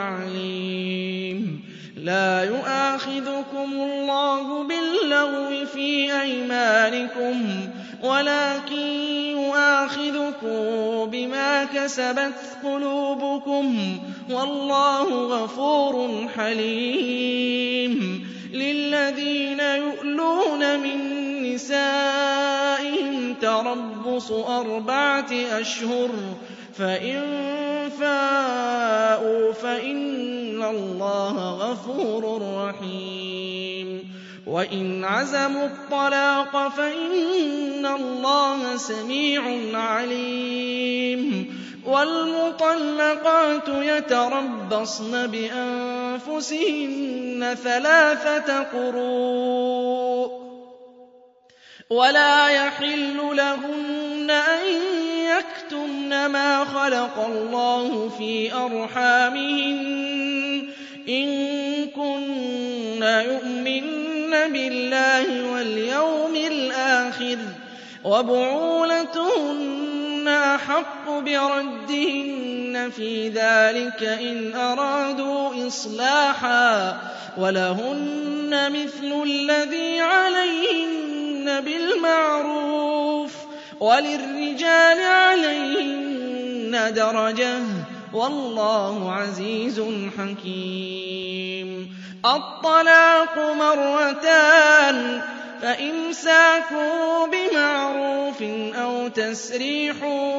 عليم لا يؤاخذكم الله باللغو في أيمانكم ولكن يُؤَاخِذُكُم بِمَا كَسَبَتْ قُلُوبُكُمْ وَاللَّهُ غَفُورٌ حَلِيمٌ لِّلَّذِينَ يُؤْلُونَ مِن نِّسَائِهِمْ تَرَبُّصُ 4 أشهر فَإِن فَاءُوا فَإِنَّ اللَّهَ غَفُورٌ رَّحِيمٌ وَإِنْ عَزَمُوا الطَّلَاقَ فَإِنَّ اللَّهَ سَمِيعٌ عَلِيمٌ وَالْمُطَلَّقَاتُ يَتَرَبَّصْنَ بِأَنفُسِهِنَّ 3 قُرُوءٍ وَلَا يَحِلُّ لَهُنَّ أَن يَكْتُمْنَ مَا خَلَقَ اللَّهُ فِي أَرْحَامِهِنَّ إِن كُنَّ يُؤْمِنَّ بِاللَّهِ وَالْيَوْمِ الْآخِرِ ۚ وَبُعُولَتُهُنَّ أَحَقُّ بِرَدِّهِنَّ فِي ذَٰلِكَ إِنْ أَرَادُوا إِصْلَاحًا ۚ وَلَهُنَّ مِثْلُ الَّذِي عَلَيْهِنَّ بِالْمَعْرُوفِ ۚ وَلِلرِّجَالِ عَلَيْهِنَّ دَرَجَةٌ ۗ وَاللَّهُ عَزِيزٌ حَكِيمٌ الطَّلَاقُ مَرَّتَانِ ۖ فَإِمْسَاكٌ بِمَعْرُوفٍ أَوْ تَسْرِيحٌ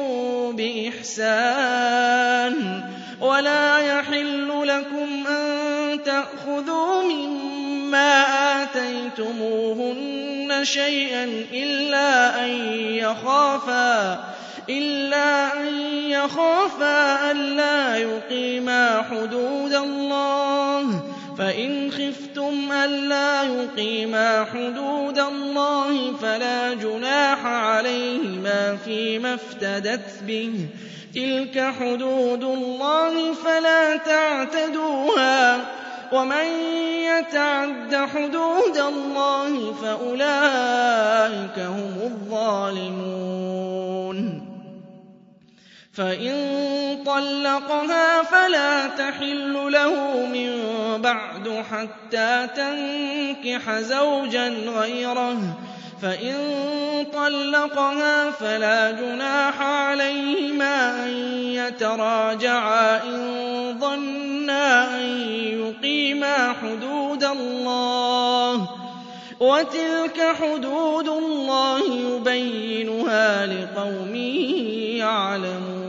بِإِحْسَانٍ ۗ وَلَا يَحِلُّ لَكُمْ أَن تَأْخُذُوا مِمَّا آتَيْتُمُوهُنَّ شَيْئًا إِلَّا أَن يَخَافَا أَلَّا يُقِيمَا حُدُودَ اللَّهِ ۖ فَإِنْ خِفْتُمْ أَلَّا يُقِيمَا حُدُودَ اللَّهِ فَلَا جُنَاحَ عَلَيْهِمَا فِيمَا افْتَدَتْ بِهِ ۗ تِلْكَ حُدُودُ اللَّهِ فَلَا تَعْتَدُوهَا ۚ وَمَن يَتَعَدَّ حُدُودَ اللَّهِ فَأُولَٰئِكَ هُمُ الظَّالِمُونَ فَإِن طَلَّقَهَا فَلَا تَحِلُّ لَهُ مِن بَعْدُ حَتَّىٰ تَنكِحَ زَوْجًا غَيْرَهُ ۚ فَإِن طَلَّقَهَا فَلَا جُنَاحَ عَلَيْهِمَا أَن يَتَرَاجَعَا إِن ظَنَّا أَن يُقِيمَا حُدُودَ اللَّهِ ۗ وَتِلْكَ حُدُودُ اللَّهِ يُبَيِّنُهَا لِقَوْمٍ يَعْلَمُونَ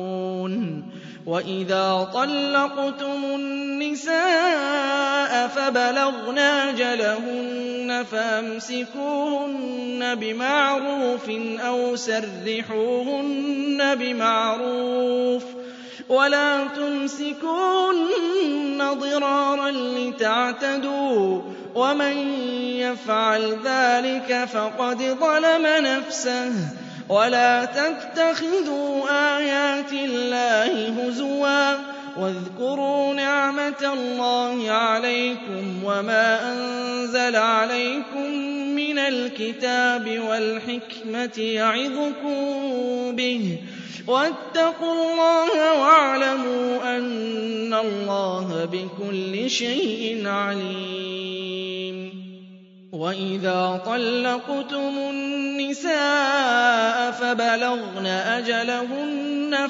وَإِذَا طَلَّقْتُمُ النِّسَاءَ فَبَلَغْنَ أَجَلَهُنَّ فَأَمْسِكُوهُنَّ بِمَعْرُوفٍ أَوْ سَرِّحُوهُنَّ بِمَعْرُوفٍ ۚ وَلَا تُمْسِكُوهُنَّ ضِرَارًا لِّتَعْتَدُوا ۚ وَمَن يَفْعَلْ ذَٰلِكَ فَقَدْ ظَلَمَ نَفْسَهُ ۚ وَلَا تَتَّخِذُوا آيَاتِ اللَّهِ هُزُوًا ۚ وَاذْكُرُوا نِعْمَةَ اللَّهِ عَلَيْكُمْ وَمَا أَنزَلَ عَلَيْكُم مِّنَ الْكِتَابِ وَالْحِكْمَةِ يَعِظُكُم بِهِ ۚ وَاتَّقُوا اللَّهَ وَاعْلَمُوا أَنَّ اللَّهَ بِكُلِّ شَيْءٍ عَلِيمٌ وَإِذَا طَلَّقْتُمُ النِّسَاءَ فَبَلَغْنَ أَجَلَهُنَّ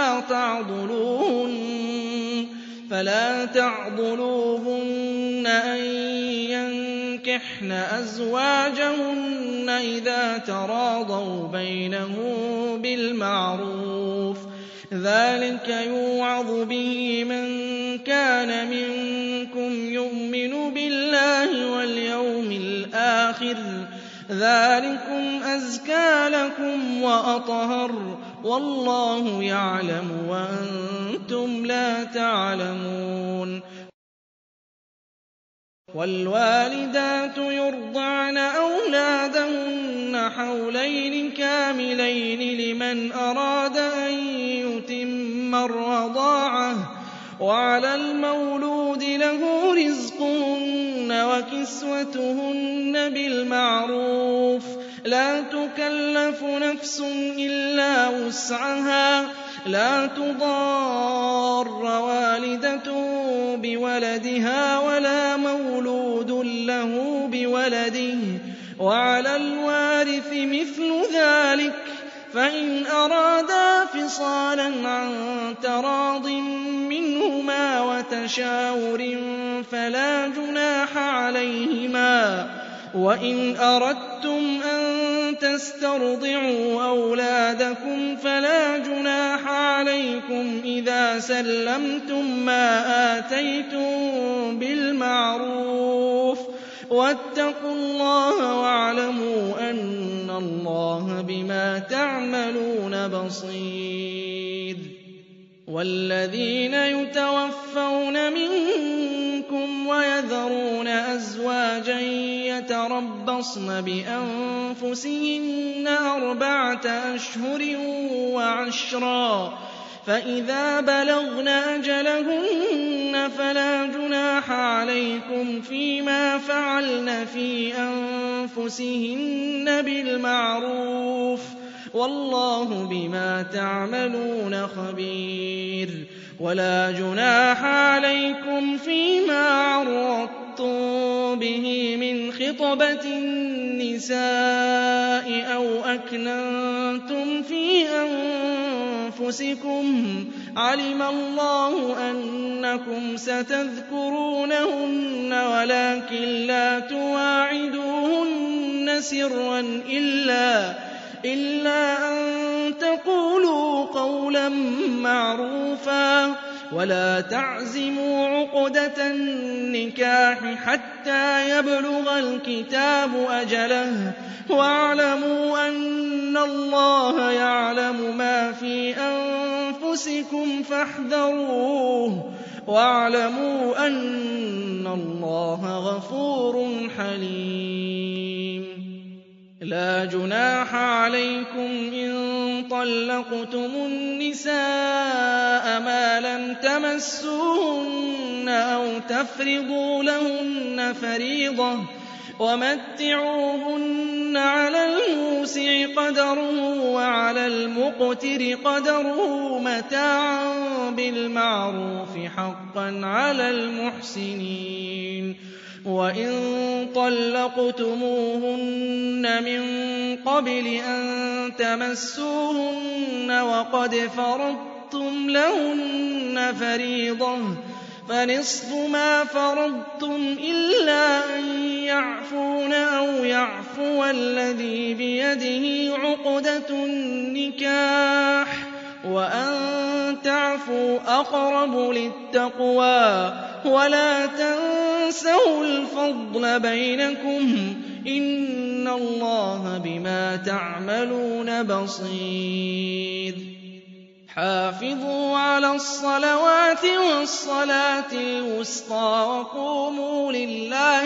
فَلَا تَعْضُلُوهُنَّ أَن يَنكِحْنَ أَزْوَاجَهُنَّ إِذَا تَرَاضَوْا بَيْنَهُم بِالْمَعْرُوفِ ۗ ذَٰلِكَ يُوعَظُ بِهِ مَن كَانَ مِنكُمْ يُؤْمِنُ بِاللَّهِ وَالْيَوْمِ الْآخِرِ ۗ ذَٰلِكُمْ أَزْكَىٰ لَكُمْ وَأَطْهَرُ ۗ وَاللَّهُ يَعْلَمُ وَأَنتُمْ لَا تَعْلَمُونَ وَالْوَالِدَاتُ يُرْضِعْنَ أَوْلَادَهُنَّ حَوْلَيْنِ كَامِلَيْنِ لِمَنْ أَرَادَ أَن يُتِمَّ الرَّضَاعَةَ ۚ وَعَلَى الْمَوْلُودِ لَهُ رِزْقُهُنَّ وَكِسْوَتُهُنَّ بِالْمَعْرُوفِ ۚ لَا تُكَلَّفُ نَفْسٌ إِلَّا وُسْعَهَا ۚ لَا تُضَارَّ وَالِدَةٌ بِوَلَدِهَا وَلَا مَوْلُودٌ لَّهُ بِوَلَدِهِ ۚ وَعَلَى الْوَارِثِ مِثْلُ ذَٰلِكَ ۗ فإن أرادا فصالا عن تراض منهما وتشاور فلا جناح عليهما وإن أردتم أن تسترضعوا أولادكم فلا جناح عليكم إذا سلمتم ما آتيتم بالمعروف واتقوا الله واعلموا أن الله بما تعملون بصير. والذين يتوفون منكم ويذرون أزواجا يتربصن بأنفسهن 4 أشهر وعشرا فإذا بلغن أجلهن فلا جناح عليكم فيما فعلن في أنفسهن بالمعروف والله بما تعملون خبير. ولا جناح عليكم فيما عرضتم به من خطبة النساء أو أكننتم في أنفسكم علم الله أنكم ستذكرونهن ولكن لا تواعدوهن سرا إلا أن تقولوا قولا معروفا ولا تعزموا عقدة النكاح حتى يبلغ الكتاب أجله واعلموا أن الله يعلم ما في أنفسكم فاحذروه واعلموا أن الله غفور حليم. لا جناح عليكم إن طلقتم النساء ما لم تمسوهن أو تفرضوا لهن فريضة ومتعوهن على الموسع قدره وعلى المقتر قدره متاعا بالمعروف حقا على المحسنين. وإن طلقتموهن من قبل أن تمسوهن وقد فرضتم لهن فريضة فنصف ما فرضتم إلا أن يعفون أو يعفو الذي بيده عقدة النكاح وأن تعفوا أقرب للتقوى ولا تنسوا الفضل بينكم إن الله بما تعملون بصير. حافظوا على الصلوات والصلاة الوسطى وقوموا لله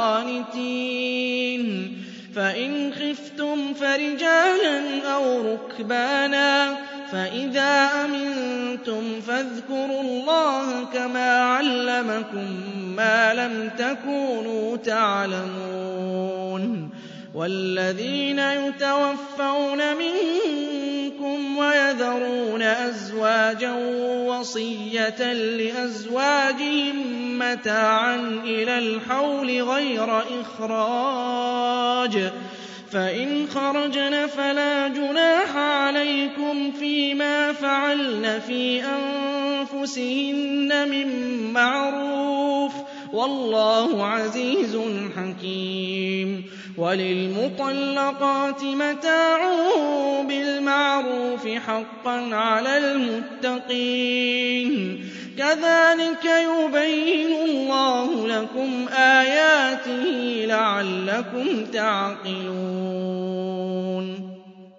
قانتين. فإن خفتم فرجالا أو ركبانا فإذا أمنتم فاذكروا الله كما علمكم ما لم تكونوا تعلمون. والذين يتوفون منكم ويذرون أزواجا وصية لأزواجهم متاعا إلى الحول غير إخراج فإن خرجن فلا جناح عليكم فيما فعلن في أنفسهن من معروف والله عزيز حكيم. وللمطلقات متاع بالمعروف حقا على المتقين كذلك يبين الله لكم آياته لعلكم تعقلون.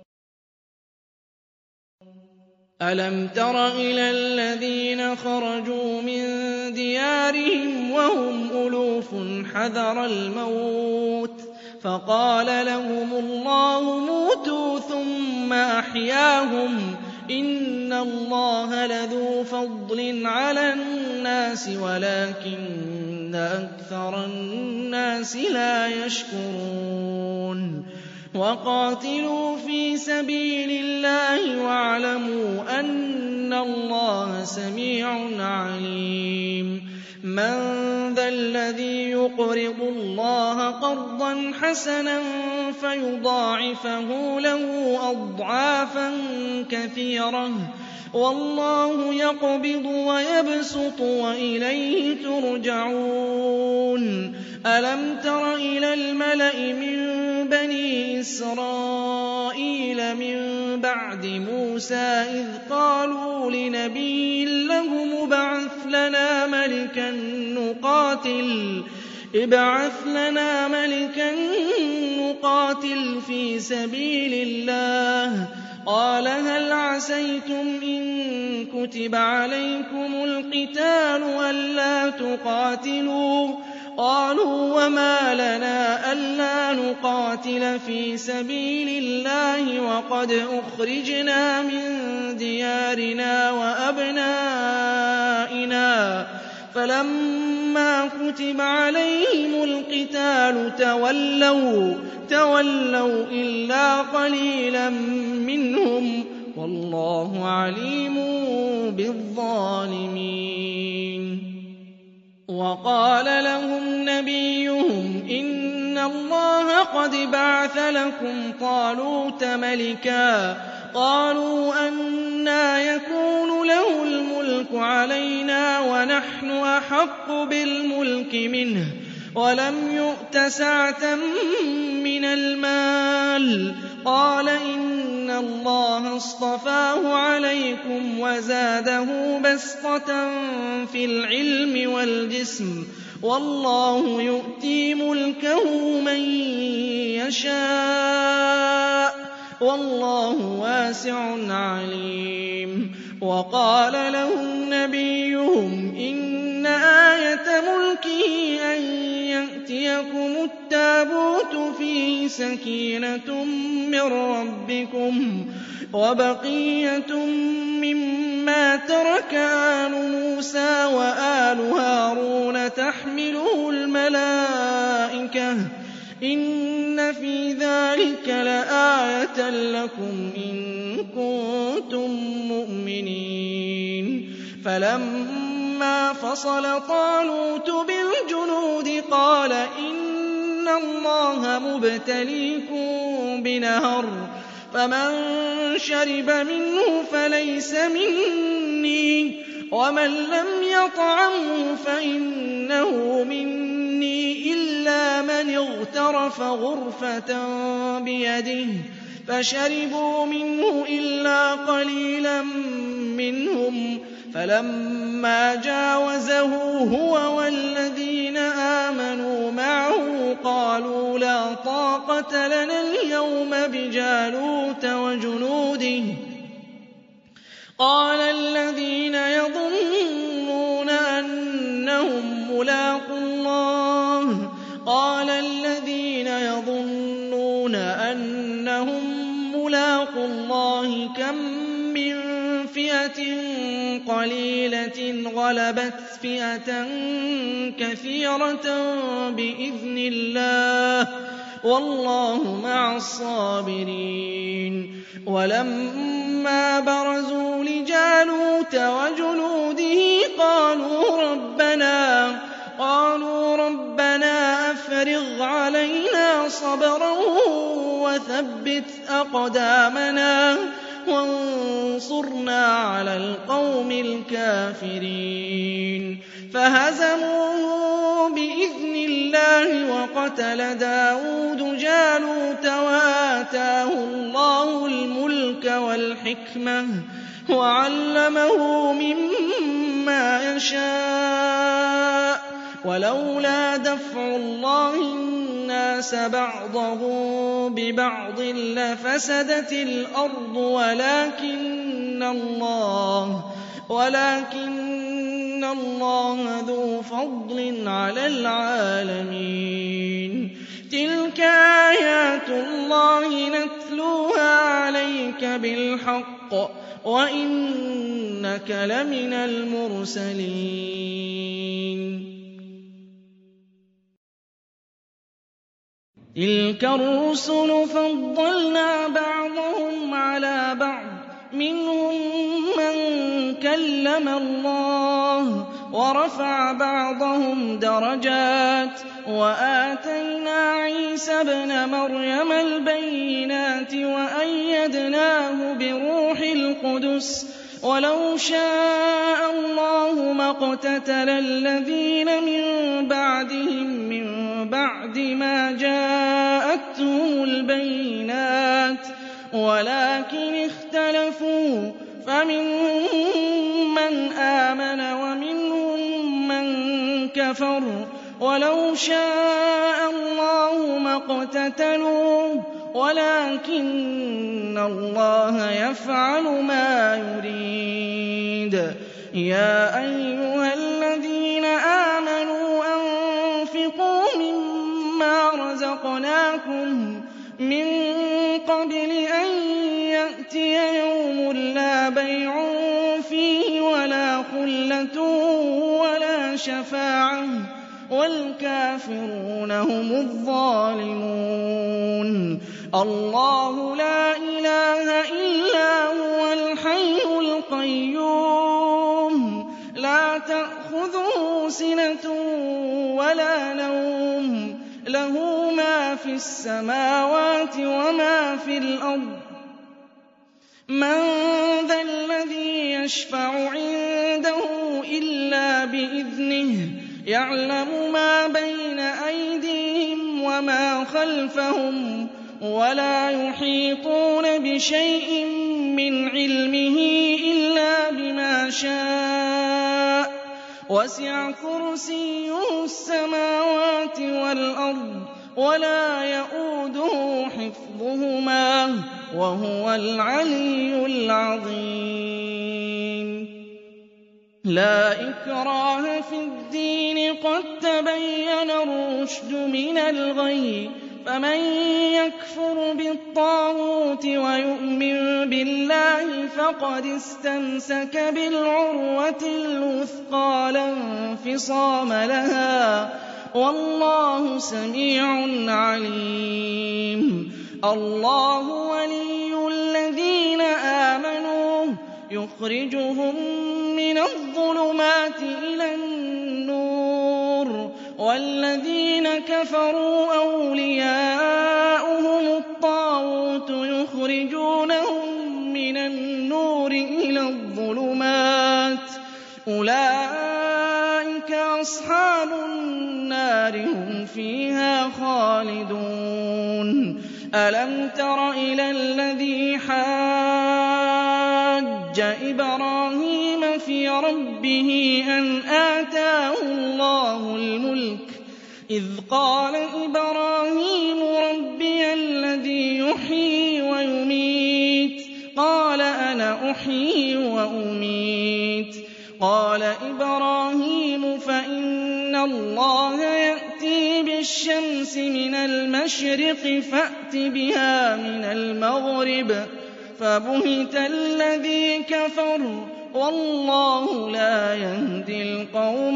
ألم تر إلى الذين خرجوا من ديارهم وهم ألوف حذر الموت فقال لهم الله موتوا ثم أحياهم إن الله لذو فضل على الناس ولكن أكثر الناس لا يشكرون. وقاتلوا في سبيل الله واعلموا أن الله سميع عليم. من ذا الَّذِي يُقْرِضُ اللَّهَ قَرْضًا حَسَنًا فَيُضَاعِفَهُ لَهُ أَضْعَافًا كَثِيرَةً ۗ وَاللَّهُ يَقْبِضُ وَيَبْسُطُ وَإِلَيْهِ تُرْجَعُونَ أَلَمْ تَرَ إِلَى الْمَلَإِ مِن بَنِي إِسْرَائِيلَ مِن بَعْدِ مُوسَىٰ إِذْ قَالُوا لِنَبِيٍّ لَّهُمُ ابْعَثْ لَنَا مَلِكًا نُّقَاتِلْ فِي سَبِيلِ اللَّهِ ۖ قَالَ هَلْ عَسَيْتُمْ إِن كُتِبَ عَلَيْكُمُ الْقِتَالُ أَلَّا تُقَاتِلُوا ۖ قَالُوا وَمَا لَنَا أَلَّا نُقَاتِلَ فِي سَبِيلِ اللَّهِ وَقَدْ أُخْرِجْنَا مِن دِيَارِنَا وَأَبْنَائِنَا ۖ فَلَمَّا كُتِبَ عَلَيْهِمُ الْقِتَالُ تَوَلَّوْا إِلَّا قَلِيلًا مِّنْهُمْ ۗ وَاللَّهُ عَلِيمٌ بِالظَّالِمِينَ. وَقَالَ لَهُمْ نَبِيُّهُمْ إِنَّ اللَّهَ قَدْ بَعَثَ لَكُمْ طَالُوتَ مَلِكًا ۚ قَالُوا أَنَّىٰ يَكُونُ لَهُ الْمُلْكُ عَلَيْنَا وَنَحْنُ أَحَقُّ بِالْمُلْكِ مِنْهُ وَلَمْ يُؤْتَ سَعَةً مِّنَ الْمَالِ ۚ قَالَ إِنَّ اللَّهَ اصْطَفَاهُ عَلَيْكُمْ وَزَادَهُ بَسْطَةً فِي الْعِلْمِ وَالْجِسْمِ ۖ وَاللَّهُ يُؤْتِي مُلْكَهُ مَن يَشَاءُ ۚ وَاللَّهُ وَاسِعٌ عَلِيمٌ. وَقَالَ لَهُمْ نَبِيُّهُمْ إِنَّ آيَةَ مُلْكِهِ أَن يَأْتِيَكُمُ التَّابُوتُ فِيهِ سَكِينَةٌ مِّن رَّبِّكُمْ وَبَقِيَّةٌ مِّمَّا تَرَكَ آلُ مُوسَىٰ وَآلُ هَارُونَ تَحْمِلُهُ الْمَلَائِكَةُ ۚ إِنَّ فِي ذَٰلِكَ لَآيَةً لَّكُمْ إِن كُنتُم مُّؤْمِنِينَ. فَلَمَّا فَصَلَ طَالُوتُ بِالْجُنُودِ قَالَ إِنَّ اللَّهَ مُبْتَلِيكُم بِنَهَرٍ، فَمَن شَرِبَ مِنْهُ فَلَيْسَ مِنِّي، وَمَن لَّمْ يَطْعَمْهُ فَإِنَّهُ مِنِّي إِلَّا مَنِ اغْتَرَفَ غُرْفَةً بِيَدِهِ ۚ فَشَرِبُوا مِنْهُ إِلَّا قَلِيلًا مِّنْهُمْ ۚ فَلَمَّا جَاوَزَهُ هُوَ وَالَّذِينَ آمَنُوا مَعَهُ قَالُوا لَا طَاقَةَ لَنَا الْيَوْمَ بِجَالُوتَ وَجُنُودِهِ ۚ قَالَ الَّذِينَ يَظُنُّونَ أَنَّهُم مُّلَاقُو اللَّهِ كَم مِّن فِئَةٍ قَلِيلَةٍ غَلَبَتْ فِئَةً كَثِيرَةً بِإِذْنِ اللَّهِ ۗ وَاللَّهُ مَعَ الصَّابِرِينَ. وَلَمَّا بَرَزُوا لِجَالُوتَ وَجُنُودِهِ قَالُوا رَبَّنَا أَفْرِغْ عَلَيْنَا صَبْرًا وَثَبِّتْ أَقْدَامَنَا وَانصُرْنَا عَلَى الْقَوْمِ الْكَافِرِينَ. فَهَزَمُوهُم بِإِذْنِ اللَّهِ وَقَتَلَ دَاوُودُ جَالُوتَ وَآتَاهُ اللَّهُ الْمُلْكَ وَالْحِكْمَةَ وَعَلَّمَهُ مِمَّا يَشَاءُ ۗ وَلَوْلَا دَفْعُ اللَّهِ النَّاسَ بَعْضَهُم بِبَعْضٍ لَّفَسَدَتِ الْأَرْضُ وَلَٰكِنَّ اللَّهَ ذُو فَضْلٍ عَلَى الْعَالَمِينَ. تِلْكَ آيَاتُ اللَّهِ نَتْلُوهَا عَلَيْكَ بِالْحَقِّ ۚ وَإِنَّكَ لَمِنَ الْمُرْسَلِينَ. تِلْكَ الرُّسُلُ فَضَّلْنَا بَعْضَهُمْ عَلَىٰ بَعْضٍ ۖ مِّنْهُم مَّن كَلَّمَ اللَّهُ وَرَفَعَ بَعْضَهُمْ دَرَجَاتٍ وَآتَيْنَا عِيسَى ابْنَ مَرْيَمَ الْبَيِّنَاتِ وَأَيَّدْنَاهُ بِرُوحِ الْقُدُسِ ۗ وَلَوْ شَاءَ اللَّهُ مَا اقْتَتَلَ الَّذِينَ مِن بَعْدِهِم مِّن بَعْدِ مَا جَاءَتْهُمُ الْبَيِّنَاتُ وَلَٰكِنِ اخْتَلَفُوا فَمِنْهُم مَّنْ آمَنَ وَمِنْهُم مَّن كَفَرَ وَلَوْ شَاءَ اللَّهُ مَا اقْتَتَلُوا وَلَٰكِنَّ اللَّهَ يَفْعَلُ مَا يُرِيدُ يَا أَيُّهَا الَّذِينَ آمَنُوا أَنفِقُوا مِمَّا رَزَقْنَاكُم مِّن قَبْلِ أَن يَأْتِيَ يَوْمٌ لَّا بَيْعٌ فِيهِ وَلَا خُلَّةٌ وَلَا شَفَاعَةٌ وَالْكَافِرُونَ هُمُ الظَّالِمُونَ اللَّهُ لَا إِلَٰهَ إِلَّا هُوَ الْحَيُّ الْقَيُّومُ لَا تَأْخُذُهُ سِنَةٌ وَلَا نَوْمٌ لَّهُ مَا فِي السَّمَاوَاتِ وَمَا فِي الْأَرْضِ مَن ذَا الَّذِي يَشْفَعُ عِندَهُ إِلَّا بِإِذْنِهِ يَعْلَمُ مَا بَيْنَ أَيْدِيهِمْ وَمَا خَلْفَهُمْ وَلَا يُحِيطُونَ بِشَيْءٍ مِّنْ عِلْمِهِ إِلَّا بِمَا شَاءَ وَسِعَ كُرْسِيُّهُ السَّمَاوَاتِ وَالْأَرْضَ وَلَا يَئُودُهُ حِفْظُهُمَا وَهُوَ الْعَلِيُّ الْعَظِيمُ لَا إِكْرَاهَ فِي الدِّينِ قَد تَّبَيَّنَ الرُّشْدُ مِنَ الْغَيِّ ۚ فَمَن يَكْفُرْ بِالطَّاغُوتِ وَيُؤْمِن بِاللَّهِ فَقَدِ اسْتَمْسَكَ بِالْعُرْوَةِ الْوُثْقَىٰ لَا انفِصَامَ لَهَا ۗ وَاللَّهُ سَمِيعٌ عَلِيمٌ اللَّهُ وَلِيُّ الَّذِينَ آمَنُوا يُخْرِجُهُم مِّنَ الظُّلُمَاتِ إِلَى النُّورِ ۖ وَالَّذِينَ كَفَرُوا أَوْلِيَاؤُهُمُ الطَّاغُوتُ يُخْرِجُونَهُم مِّنَ النُّورِ إِلَى الظُّلُمَاتِ ۗ أُولَٰئِكَ أَصْحَابُ النَّارِ ۖ هُمْ فِيهَا خَالِدُونَ أَلَمْ تَرَ إِلَى الَّذِي حَاجَّ إِبْرَاهِيمَ فِي رَبِّهِ أَنْ آتَاهُ اللَّهُ الْمُلْكَ إِذْ قَالَ إِبْرَاهِيمُ رَبِّيَ الَّذِي يُحْيِي وَيُمِيتُ قَالَ أَنَا أُحْيِي وَأُمِيتُ قَالَ إِبْرَاهِيمُ فَإِنَّ اللَّهَ يَأْتِي بِالشَّمْسِ مِنَ الْمَشْرِقِ فَأْتِ بِهَا مِنَ الْمَغْرِبِ فَبُهِتَ الَّذِي كَفَرَ وَاللَّهُ لَا يَهْدِي الْقَوْمَ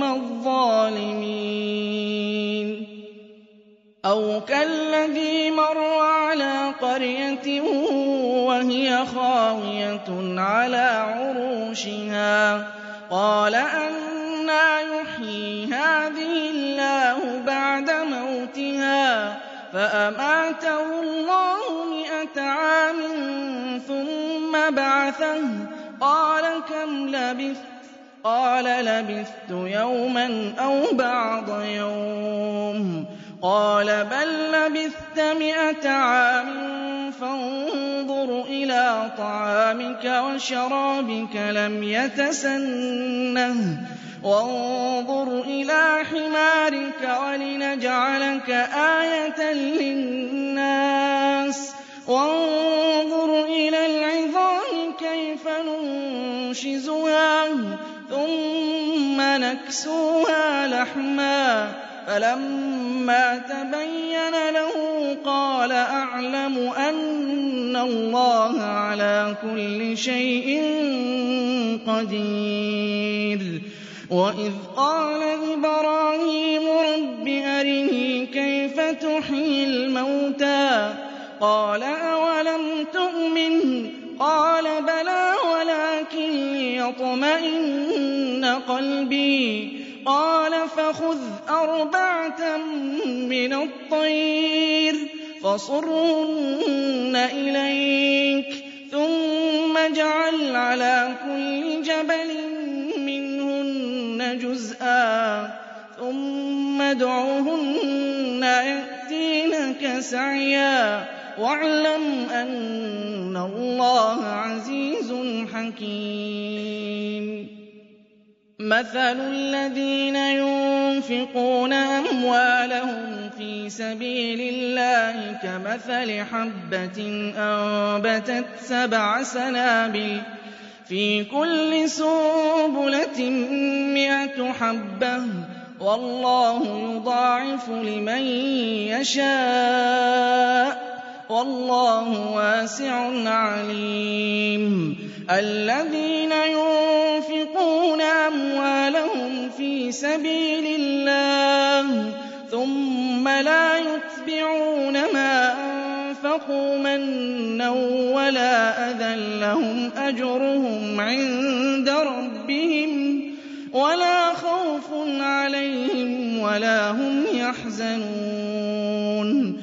الظَّالِمِينَ أَوْ كَالَّذِي مَرَّ عَلَىٰ قَرْيَةٍ وَهِيَ خَاوِيَةٌ عَلَىٰ عُرُوشِهَا قَالَ أَنَّىٰ يُحْيِي هَٰذِهِ اللَّهُ بَعْدَ مَوْتِهَا فَأَمَاتَهُ اللَّهُ 100 عَامٍ ثُمَّ بَعَثَهُ قَالَ كَمْ لَبِثْتَ قَالَ لَبِثْتُ يَوْمًا أَوْ بَعْضَ يَوْمٍ قَالَ بَل لَّبِثْتَ 100 عَامٍ فَانظُرْ إِلَىٰ طَعَامِكَ وَشَرَابِكَ لَمْ يَتَسَنَّهْ وَانظُرْ إِلَىٰ حِمَارِكَ وَلِنَجْعَلَكَ آيَةً لِّلنَّاسِ وَانظُرْ إِلَى الْعِظَامِ كَيْفَ نُنشِزُهَا ثُمَّ نَكْسُوهَا لَحْمًا فَلَمَّا تَبَيَّنَ لَهُ قَالَ أَعْلَمُ أَنَّ اللَّهَ عَلَىٰ كُلِّ شَيْءٍ قَدِيرٌ وَإِذْ قَالَ إِبْرَاهِيمُ رَبِّ أَرِنِي كَيْفَ تُحْيِي الْمَوْتَىٰ قَالَ أَوَلَمْ تُؤْمِن قَالَ بَلَىٰ وَلَٰكِن لِّيَطْمَئِنَّ قَلْبِي قَالَ فَخُذْ أَرْبَعَةً مِّنَ الطَّيْرِ فَصُرْهُنَّ إِلَيْكَ ثُمَّ اجْعَلْ عَلَىٰ كُلِّ جَبَلٍ مِّنْهُنَّ جُزْءًا ثُمَّ ادْعُهُنَّ يَأْتِينَكَ سَعْيًا وَاعْلَمْ أَنَّ اللَّهَ عَزِيزٌ حَكِيمٌ مَثَلُ الَّذِينَ يُنفِقُونَ أَمْوَالَهُمْ فِي سَبِيلِ اللَّهِ كَمَثَلِ حَبَّةٍ أَنبَتَتْ 7 سَنَابِلَ فِي كُلِّ سُنبُلَةٍ 100 حَبَّةٍ ۗ وَاللَّهُ يُضَاعِفُ لِمَن يَشَاءُ ۗ وَاللَّهُ وَاسِعٌ عَلِيمٌ الَّذِينَ يُنفِقُونَ أَمْوَالَهُمْ فِي سَبِيلِ اللَّهِ ثُمَّ لَا يُتْبِعُونَ مَا أَنفَقُوا مَنًّا وَلَا أَذًى لَّهُمْ أَجْرُهُمْ عِندَ رَبِّهِمْ وَلَا خَوْفٌ عَلَيْهِمْ وَلَا هُمْ يَحْزَنُونَ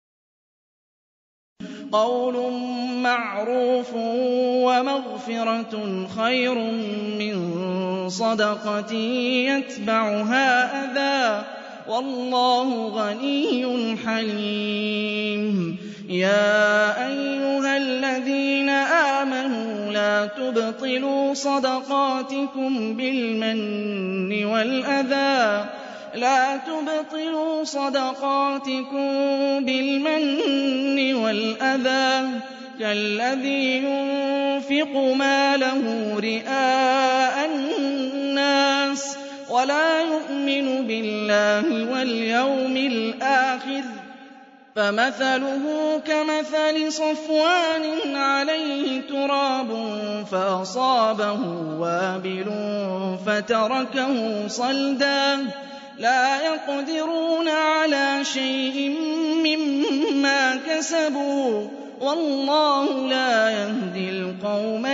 قَوْلٌ مَّعْرُوفٌ وَمَغْفِرَةٌ خَيْرٌ مِّن صَدَقَةٍ يَتْبَعُهَا أَذًى ۗ وَاللَّهُ غَنِيٌّ حَلِيمٌ يَا أَيُّهَا الَّذِينَ آمَنُوا لَا تُبْطِلُوا صَدَقَاتِكُم بِالْمَنِّ وَالْأَذَىٰ كَالَّذِي يُنفِقُ مَالَهُ رِئَاءَ النَّاسِ وَلَا يُؤْمِنُ بِاللَّهِ وَالْيَوْمِ الْآخِرِ ۖ فَمَثَلُهُ كَمَثَلِ صَفْوَانٍ عَلَيْهِ تُرَابٌ فَأَصَابَهُ وَابِلٌ فَتَرَكَهُ صَلْدًا ۖ لَّا يَقْدِرُونَ عَلَىٰ شَيْءٍ مِّمَّا كَسَبُوا ۗ وَاللَّهُ لَا يَهْدِي الْقَوْمَ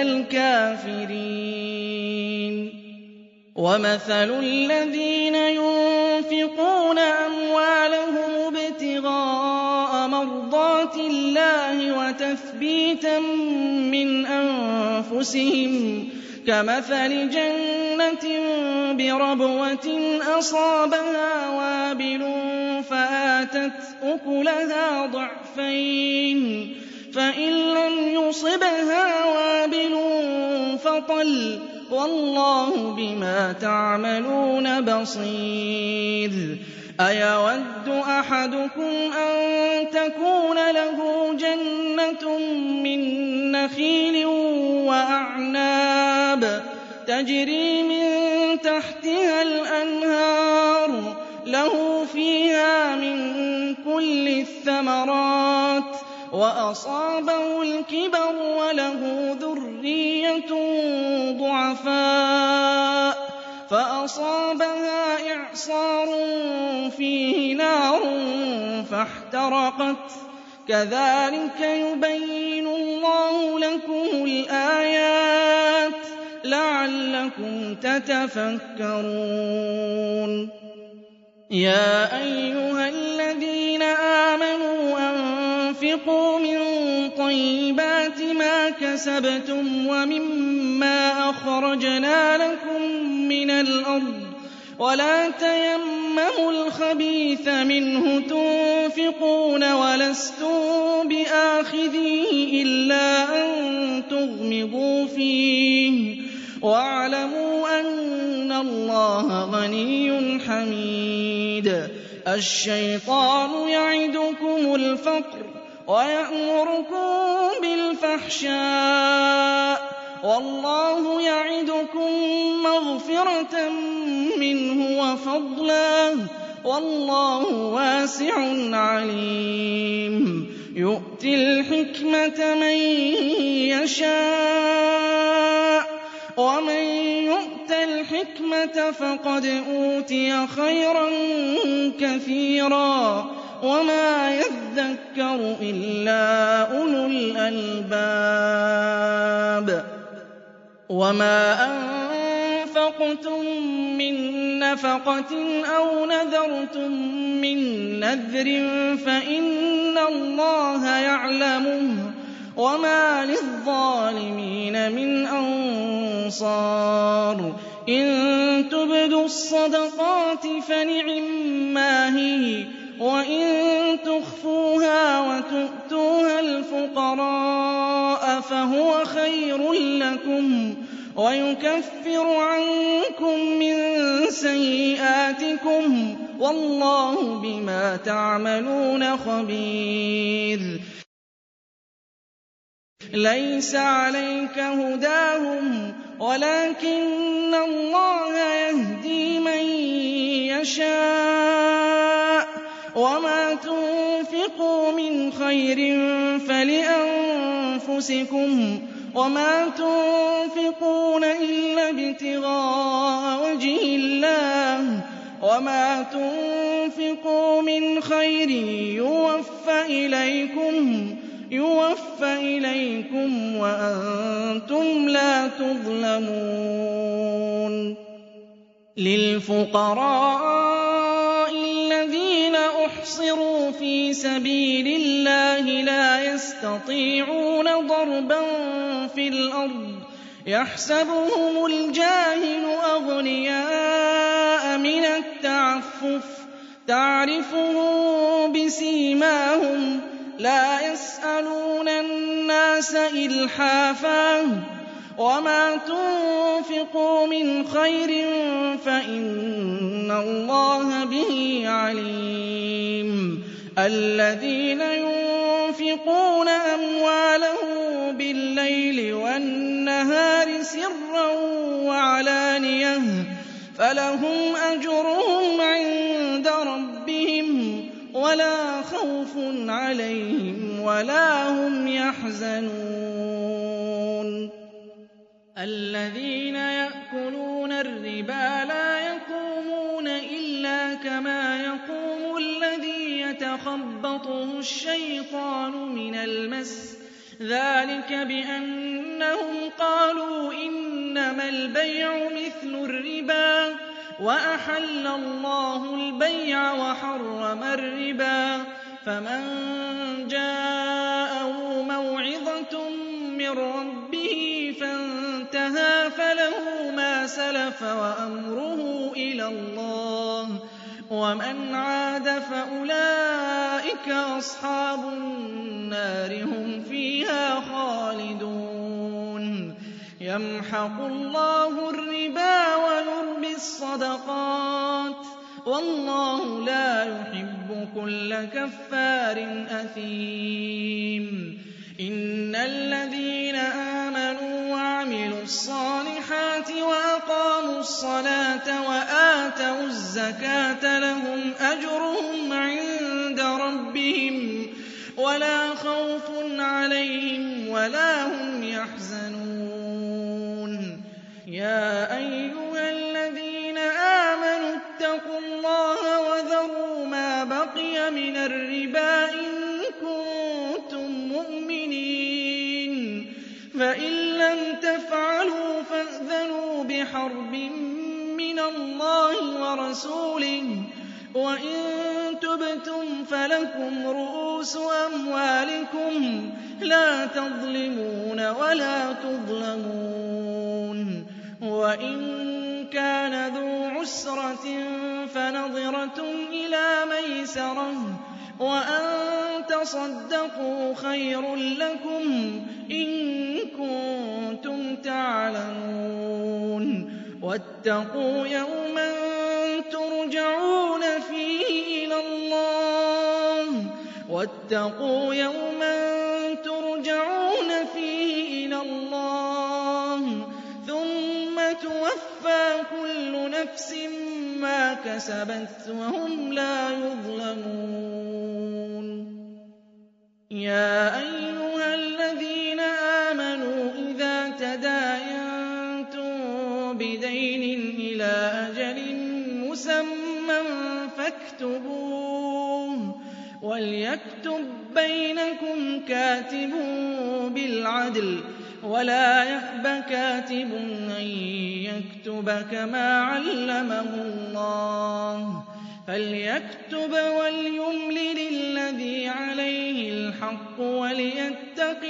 الْكَافِرِينَ وَمَثَلُ الَّذِينَ يُنفِقُونَ أَمْوَالَهُمُ ابْتِغَاءَ مَرْضَاتِ اللَّهِ وَتَثْبِيتًا مِّنْ أَنفُسِهِمْ كَمَثَلِ جَنَّةٍ بِرَبْوَةٍ أَصَابَهَا وَابِلٌ فَآتَتْ أُكُلَهَا ضِعْفَيْنِ ۖ فَإِن لَّمْ يُصِبْهَا وَابِلٌ فَطَلٌّ ۗ وَاللَّهُ بِمَا تَعْمَلُونَ بَصِيرٌ أَيَوَدُّ أَحَدُكُمْ أَن تَكُونَ لَهُ جَنَّةٌ مِّن نَّخِيلٍ وَأَعْنَابٍ تَجْرِي مِن تَحْتِهَا الْأَنْهَارُ لَهُ فِيهَا مِن كُلِّ الثَّمَرَاتِ وَأَصَابَهُ الْكِبَرُ وَلَهُ ذُرِّيَّةٌ ضُعَفَاءُ فَأَصَابَهَا إِعْصَارٌ فِيهِ نَارٌ فَاحْتَرَقَتْ ۗ كَذَٰلِكَ يُبَيِّنُ اللَّهُ لَكُمُ الْآيَاتِ لَعَلَّكُمْ تَتَفَكَّرُونَ يَا أَيُّهَا الَّذِينَ آمَنُوا أَنفِقُوا مِن طَيِّبَاتِ مَا كَسَبْتُمْ وَمِمَّا أَخْرَجْنَا لَكُم مِّنَ الْأَرْضِ وَلَا تَيَمَّمُوا الْخَبِيثَ مِنْهُ تُنفِقُونَ وَلَسْتُم بِآخِذِيهِ إِلَّا أَن تُغْمِضُوا فِيهِ ۚ وَاعْلَمُوا أَنَّ اللَّهَ غَنِيٌّ حَمِيدٌ الشَّيْطَانُ يَعِدُكُمُ الْفَقْرَ وَيَأْمُرُكُم بِالْفَحْشَاءِ ۖ وَاللَّهُ يَعِدُكُم مَّغْفِرَةً مِّنْهُ وَفَضْلًا ۗ وَاللَّهُ وَاسِعٌ عَلِيمٌ يُؤْتِي الْحِكْمَةَ مَن يَشَاءُ ۚ وَمَن يُؤْتَ الْحِكْمَةَ فَقَدْ أُوتِيَ خَيْرًا كَثِيرًا وما يذكر إلا أولو الألباب وما أنفقتم من نفقة أو نذرتم من نذر فإن الله يعلمه وما للظالمين من أنصار إن تبدوا الصدقات فنعما هي وإن تخفوها وتؤتوها الفقراء فهو خير لكم ويكفر عنكم من سيئاتكم والله بما تعملون خبير ليس عليك هداهم ولكن الله يهدي من يشاء وما تنفقوا من خير فلأنفسكم وما تنفقون إلا ابتغاء وجه الله وما تنفقوا من خير يوفى إليكم وأنتم لا تظلمون للفقراء الذين أحصروا في سبيل الله لا يستطيعون ضربا في الأرض يحسبهم الجاهل أغنياء من التعفف تعرفهم بسيماهم لا يسألون الناس إلحافا وما تنفقوا من خير فإن الله به عليم الذين ينفقون أموالهم بالليل والنهار سرا وعلانية فلهم أجرهم عند ربهم ولا خوف عليهم ولا هم يحزنون الذين يأكلون الربا لا يقومون إلا كما يقوم الذي يتخبطه الشيطان من المس ذلك بأنهم قالوا إنما البيع مثل الربا وأحل الله البيع وحرم الربا فمن جاءه موعظة من ربه فانتهى فله ما سلف وأمره إلى الله ومن عاد فأولئك أصحاب النار هم فيها خالدون يمحق الله الربا ويربي الصدقات والله لا يحب كل كفار أثيم إن الذين آمنوا وعملوا الصالحات وأقاموا الصلاة وآتوا الزكاة لهم أجرهم عند ربهم ولا خوف عليهم ولا هم يحزنون يا أيها الذين آمنوا اتقوا الله وذروا ما بقي من الربا إن كنتم مؤمنين فإن لم تفعلوا فأذنوا بحرب من الله ورسوله وإن تبتم فلكم رؤوس أموالكم لا تظلمون ولا تظلمون وإن كان ذو عسرة فنظرة إلى ميسرة وأن تصدقوا خير لكم إن كنتم تعلمون واتقوا يوما ترجعون فيه إلى الله ثم توفى كل نفس ما كسبت وهم لا يظلمون يا أيها الذين آمنوا إذا تداينتم بدين إلى أجل مسمى فاكتبوه وَلْيَكْتُب بَّيْنَكُمْ كَاتِبٌ بِالْعَدْلِ وَلَا يَأْبَ كَاتِبٌ أَن يَكْتُبَ كَمَا عَلَّمَهُ اللَّهُ فَلْيَكْتُبْ وَلْيُمْلِلِ الَّذِي عَلَيْهِ الْحَقُّ وَلْيَتَّقِ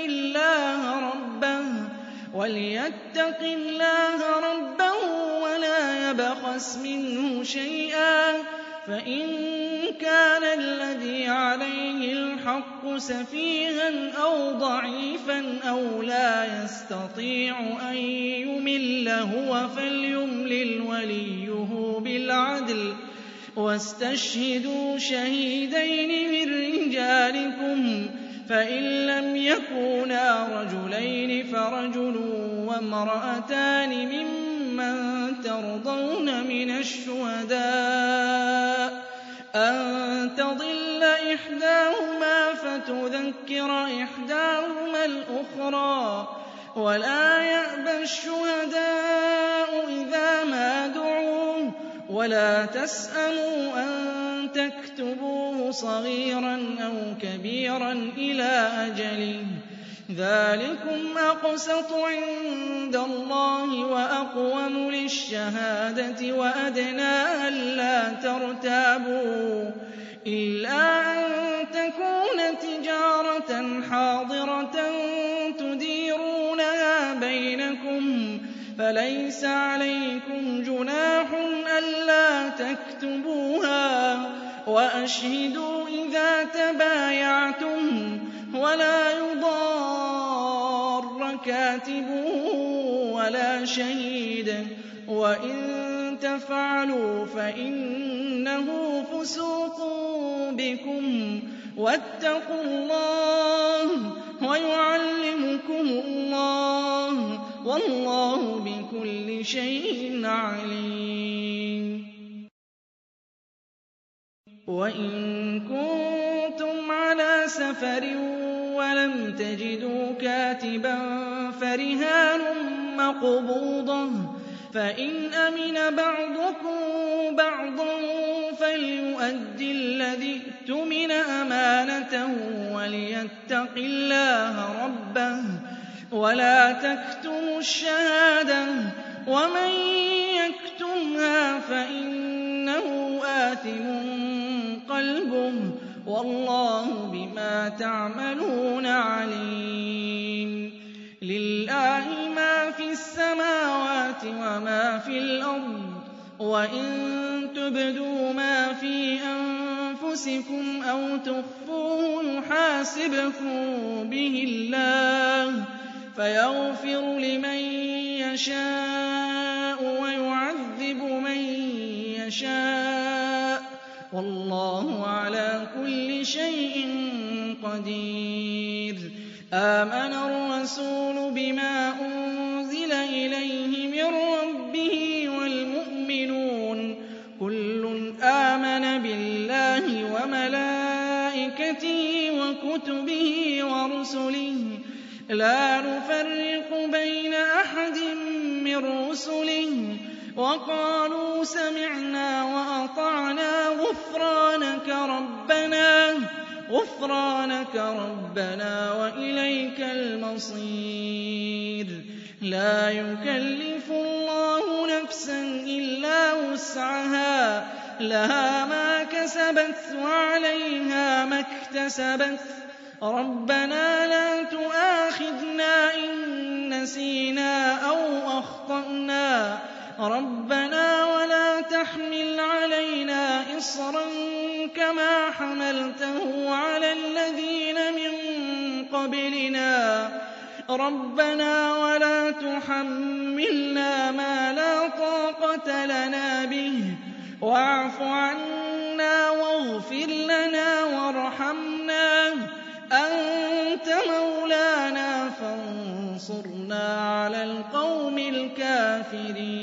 اللَّهَ رَبَّهُ وَلَا يَبْخَسْ مِنْهُ شَيْئًا فَإِن كَانَ الَّذِي عَلَيْهِ الْحَقُّ سَفِيهًا أَوْ ضَعِيفًا أَوْ لَا يَسْتَطِيعُ أَن يُمِلَّ هُوَ فَلْيُمْلِلْ وَلِيُّهُ بِالْعَدْلِ وَاسْتَشْهِدُوا شَهِيدَيْنِ مِن رِّجَالِكُمْ فَإِن لَّمْ يَكُونَا رَجُلَيْنِ فَرَجُلٌ وَامْرَأَتَانِ مِمَّن تَرْضَوْنَ مِنَ الشُّهَدَاءِ أَن تَضِلَّ إِحْدَاهُمَا فَتُذَكِّرَ إِحْدَاهُمَا الْأُخْرَىٰ وَلَا يَأْبَ الشُّهَدَاءُ إِذَا مَا دُعُوا وَلَا تَسْأَمُوا أَن تَكْتُبُوهُ صَغِيرًا أَوْ كَبِيرًا إِلَىٰ أَجَلِهِ ذَٰلِكُمْ أَقْسَطُ عِندَ اللَّهِ وَأَقْوَمُ لِلشَّهَادَةِ وَأَدْنَىٰ أَلَّا تَرْتَابُوا إِلَّا أَن تَكُونَ تِجَارَةً حَاضِرَةً تُدِيرُونَهَا بَيْنَكُمْ فَلَيْسَ عَلَيْكُمْ جُنَاحٌ أَلَّا تَكْتُبُوهَا وَأَشْهِدُوا إِذَا تَبَايَعْتُمْ وَلَا يُضَارَّ كَاتِبٌ وَلَا شَهِيدٌ وَإِن تَفْعَلُوا فَإِنَّهُ فُسُوقٌ بِكُمْ وَاتَّقُوا اللَّهَ وَيُعَلِّمُكُمُ اللَّهُ وَاللَّهُ بِكُلِّ شَيْءٍ عَلِيمٌ وَإِن كُنتُمْ عَلَىٰ سَفَرٍ وَلَمْ تَجِدُوا كَاتِبًا فَرِهَانٌ مَّقْبُوضَةٌ فَإِنْ أَمِنَ بَعْضُكُم بَعْضًا فَلْيُؤَدِّ الَّذِي اؤْتُمِنَ أَمَانَتَهُ وَلْيَتَّقِ اللَّهَ رَبَّهُ وَلَا تَكْتُمُوا الشَّهَادَةَ وَمَن يَكْتُمْهَا فَإِنَّهُ آثِمٌ قَلْبُهُ وَاللَّهُ بِمَا تَعْمَلُونَ عَلِيمٌ لِلَّهِ مَا فِي السَّمَاوَاتِ وَمَا فِي الْأَرْضِ وَإِن تُبْدُوا مَا فِي أَنفُسِكُمْ أَوْ تُخْفُوهُ يُحَاسِبْكُم بِهِ اللَّهُ فَيَغْفِرُ لِمَن يَشَاءُ وَيُعَذِّبُ مَن يَشَاءُ وَاللَّهُ عَلَىٰ كُلِّ شَيْءٍ قَدِيرٌ آمَنَ الرَّسُولُ بِمَا أُنزِلَ إِلَيْهِ مِن رَّبِّهِ وَالْمُؤْمِنُونَ كُلٌّ آمَنَ بِاللَّهِ وَمَلَائِكَتِهِ وَكُتُبِهِ وَرُسُلِهِ لَا نُفَرِّقُ بَيْنَ أَحَدٍ مِّن رُّسُلِهِ وَقَالُوا سَمِعْنَا وَأَطَعْنَا غُفْرَانَكَ رَبَّنَا وَإِلَيْكَ الْمَصِيرُ لَا يُكَلِّفُ اللَّهُ نَفْسًا إِلَّا وُسْعَهَا لَهَا مَا كَسَبَتْ وَعَلَيْهَا مَا اكْتَسَبَتْ رَبَّنَا لَا تُؤَاخِذْنَا إِن نَّسِينَا أَوْ أَخْطَأْنَا رَبَّنَا وَلَا تَحْمِلْ عَلَيْنَا إِصْرًا كَمَا حَمَلْتَهُ عَلَى الَّذِينَ مِن قَبْلِنَا رَبَّنَا وَلَا تُحَمِّلْنَا مَا لَا طَاقَةَ لَنَا بِهِ وَاعْفُ عَنَّا وَاغْفِرْ لَنَا وَارْحَمْنَا أَنتَ مَوْلَانَا فَانصُرْنَا عَلَى الْقَوْمِ الْكَافِرِينَ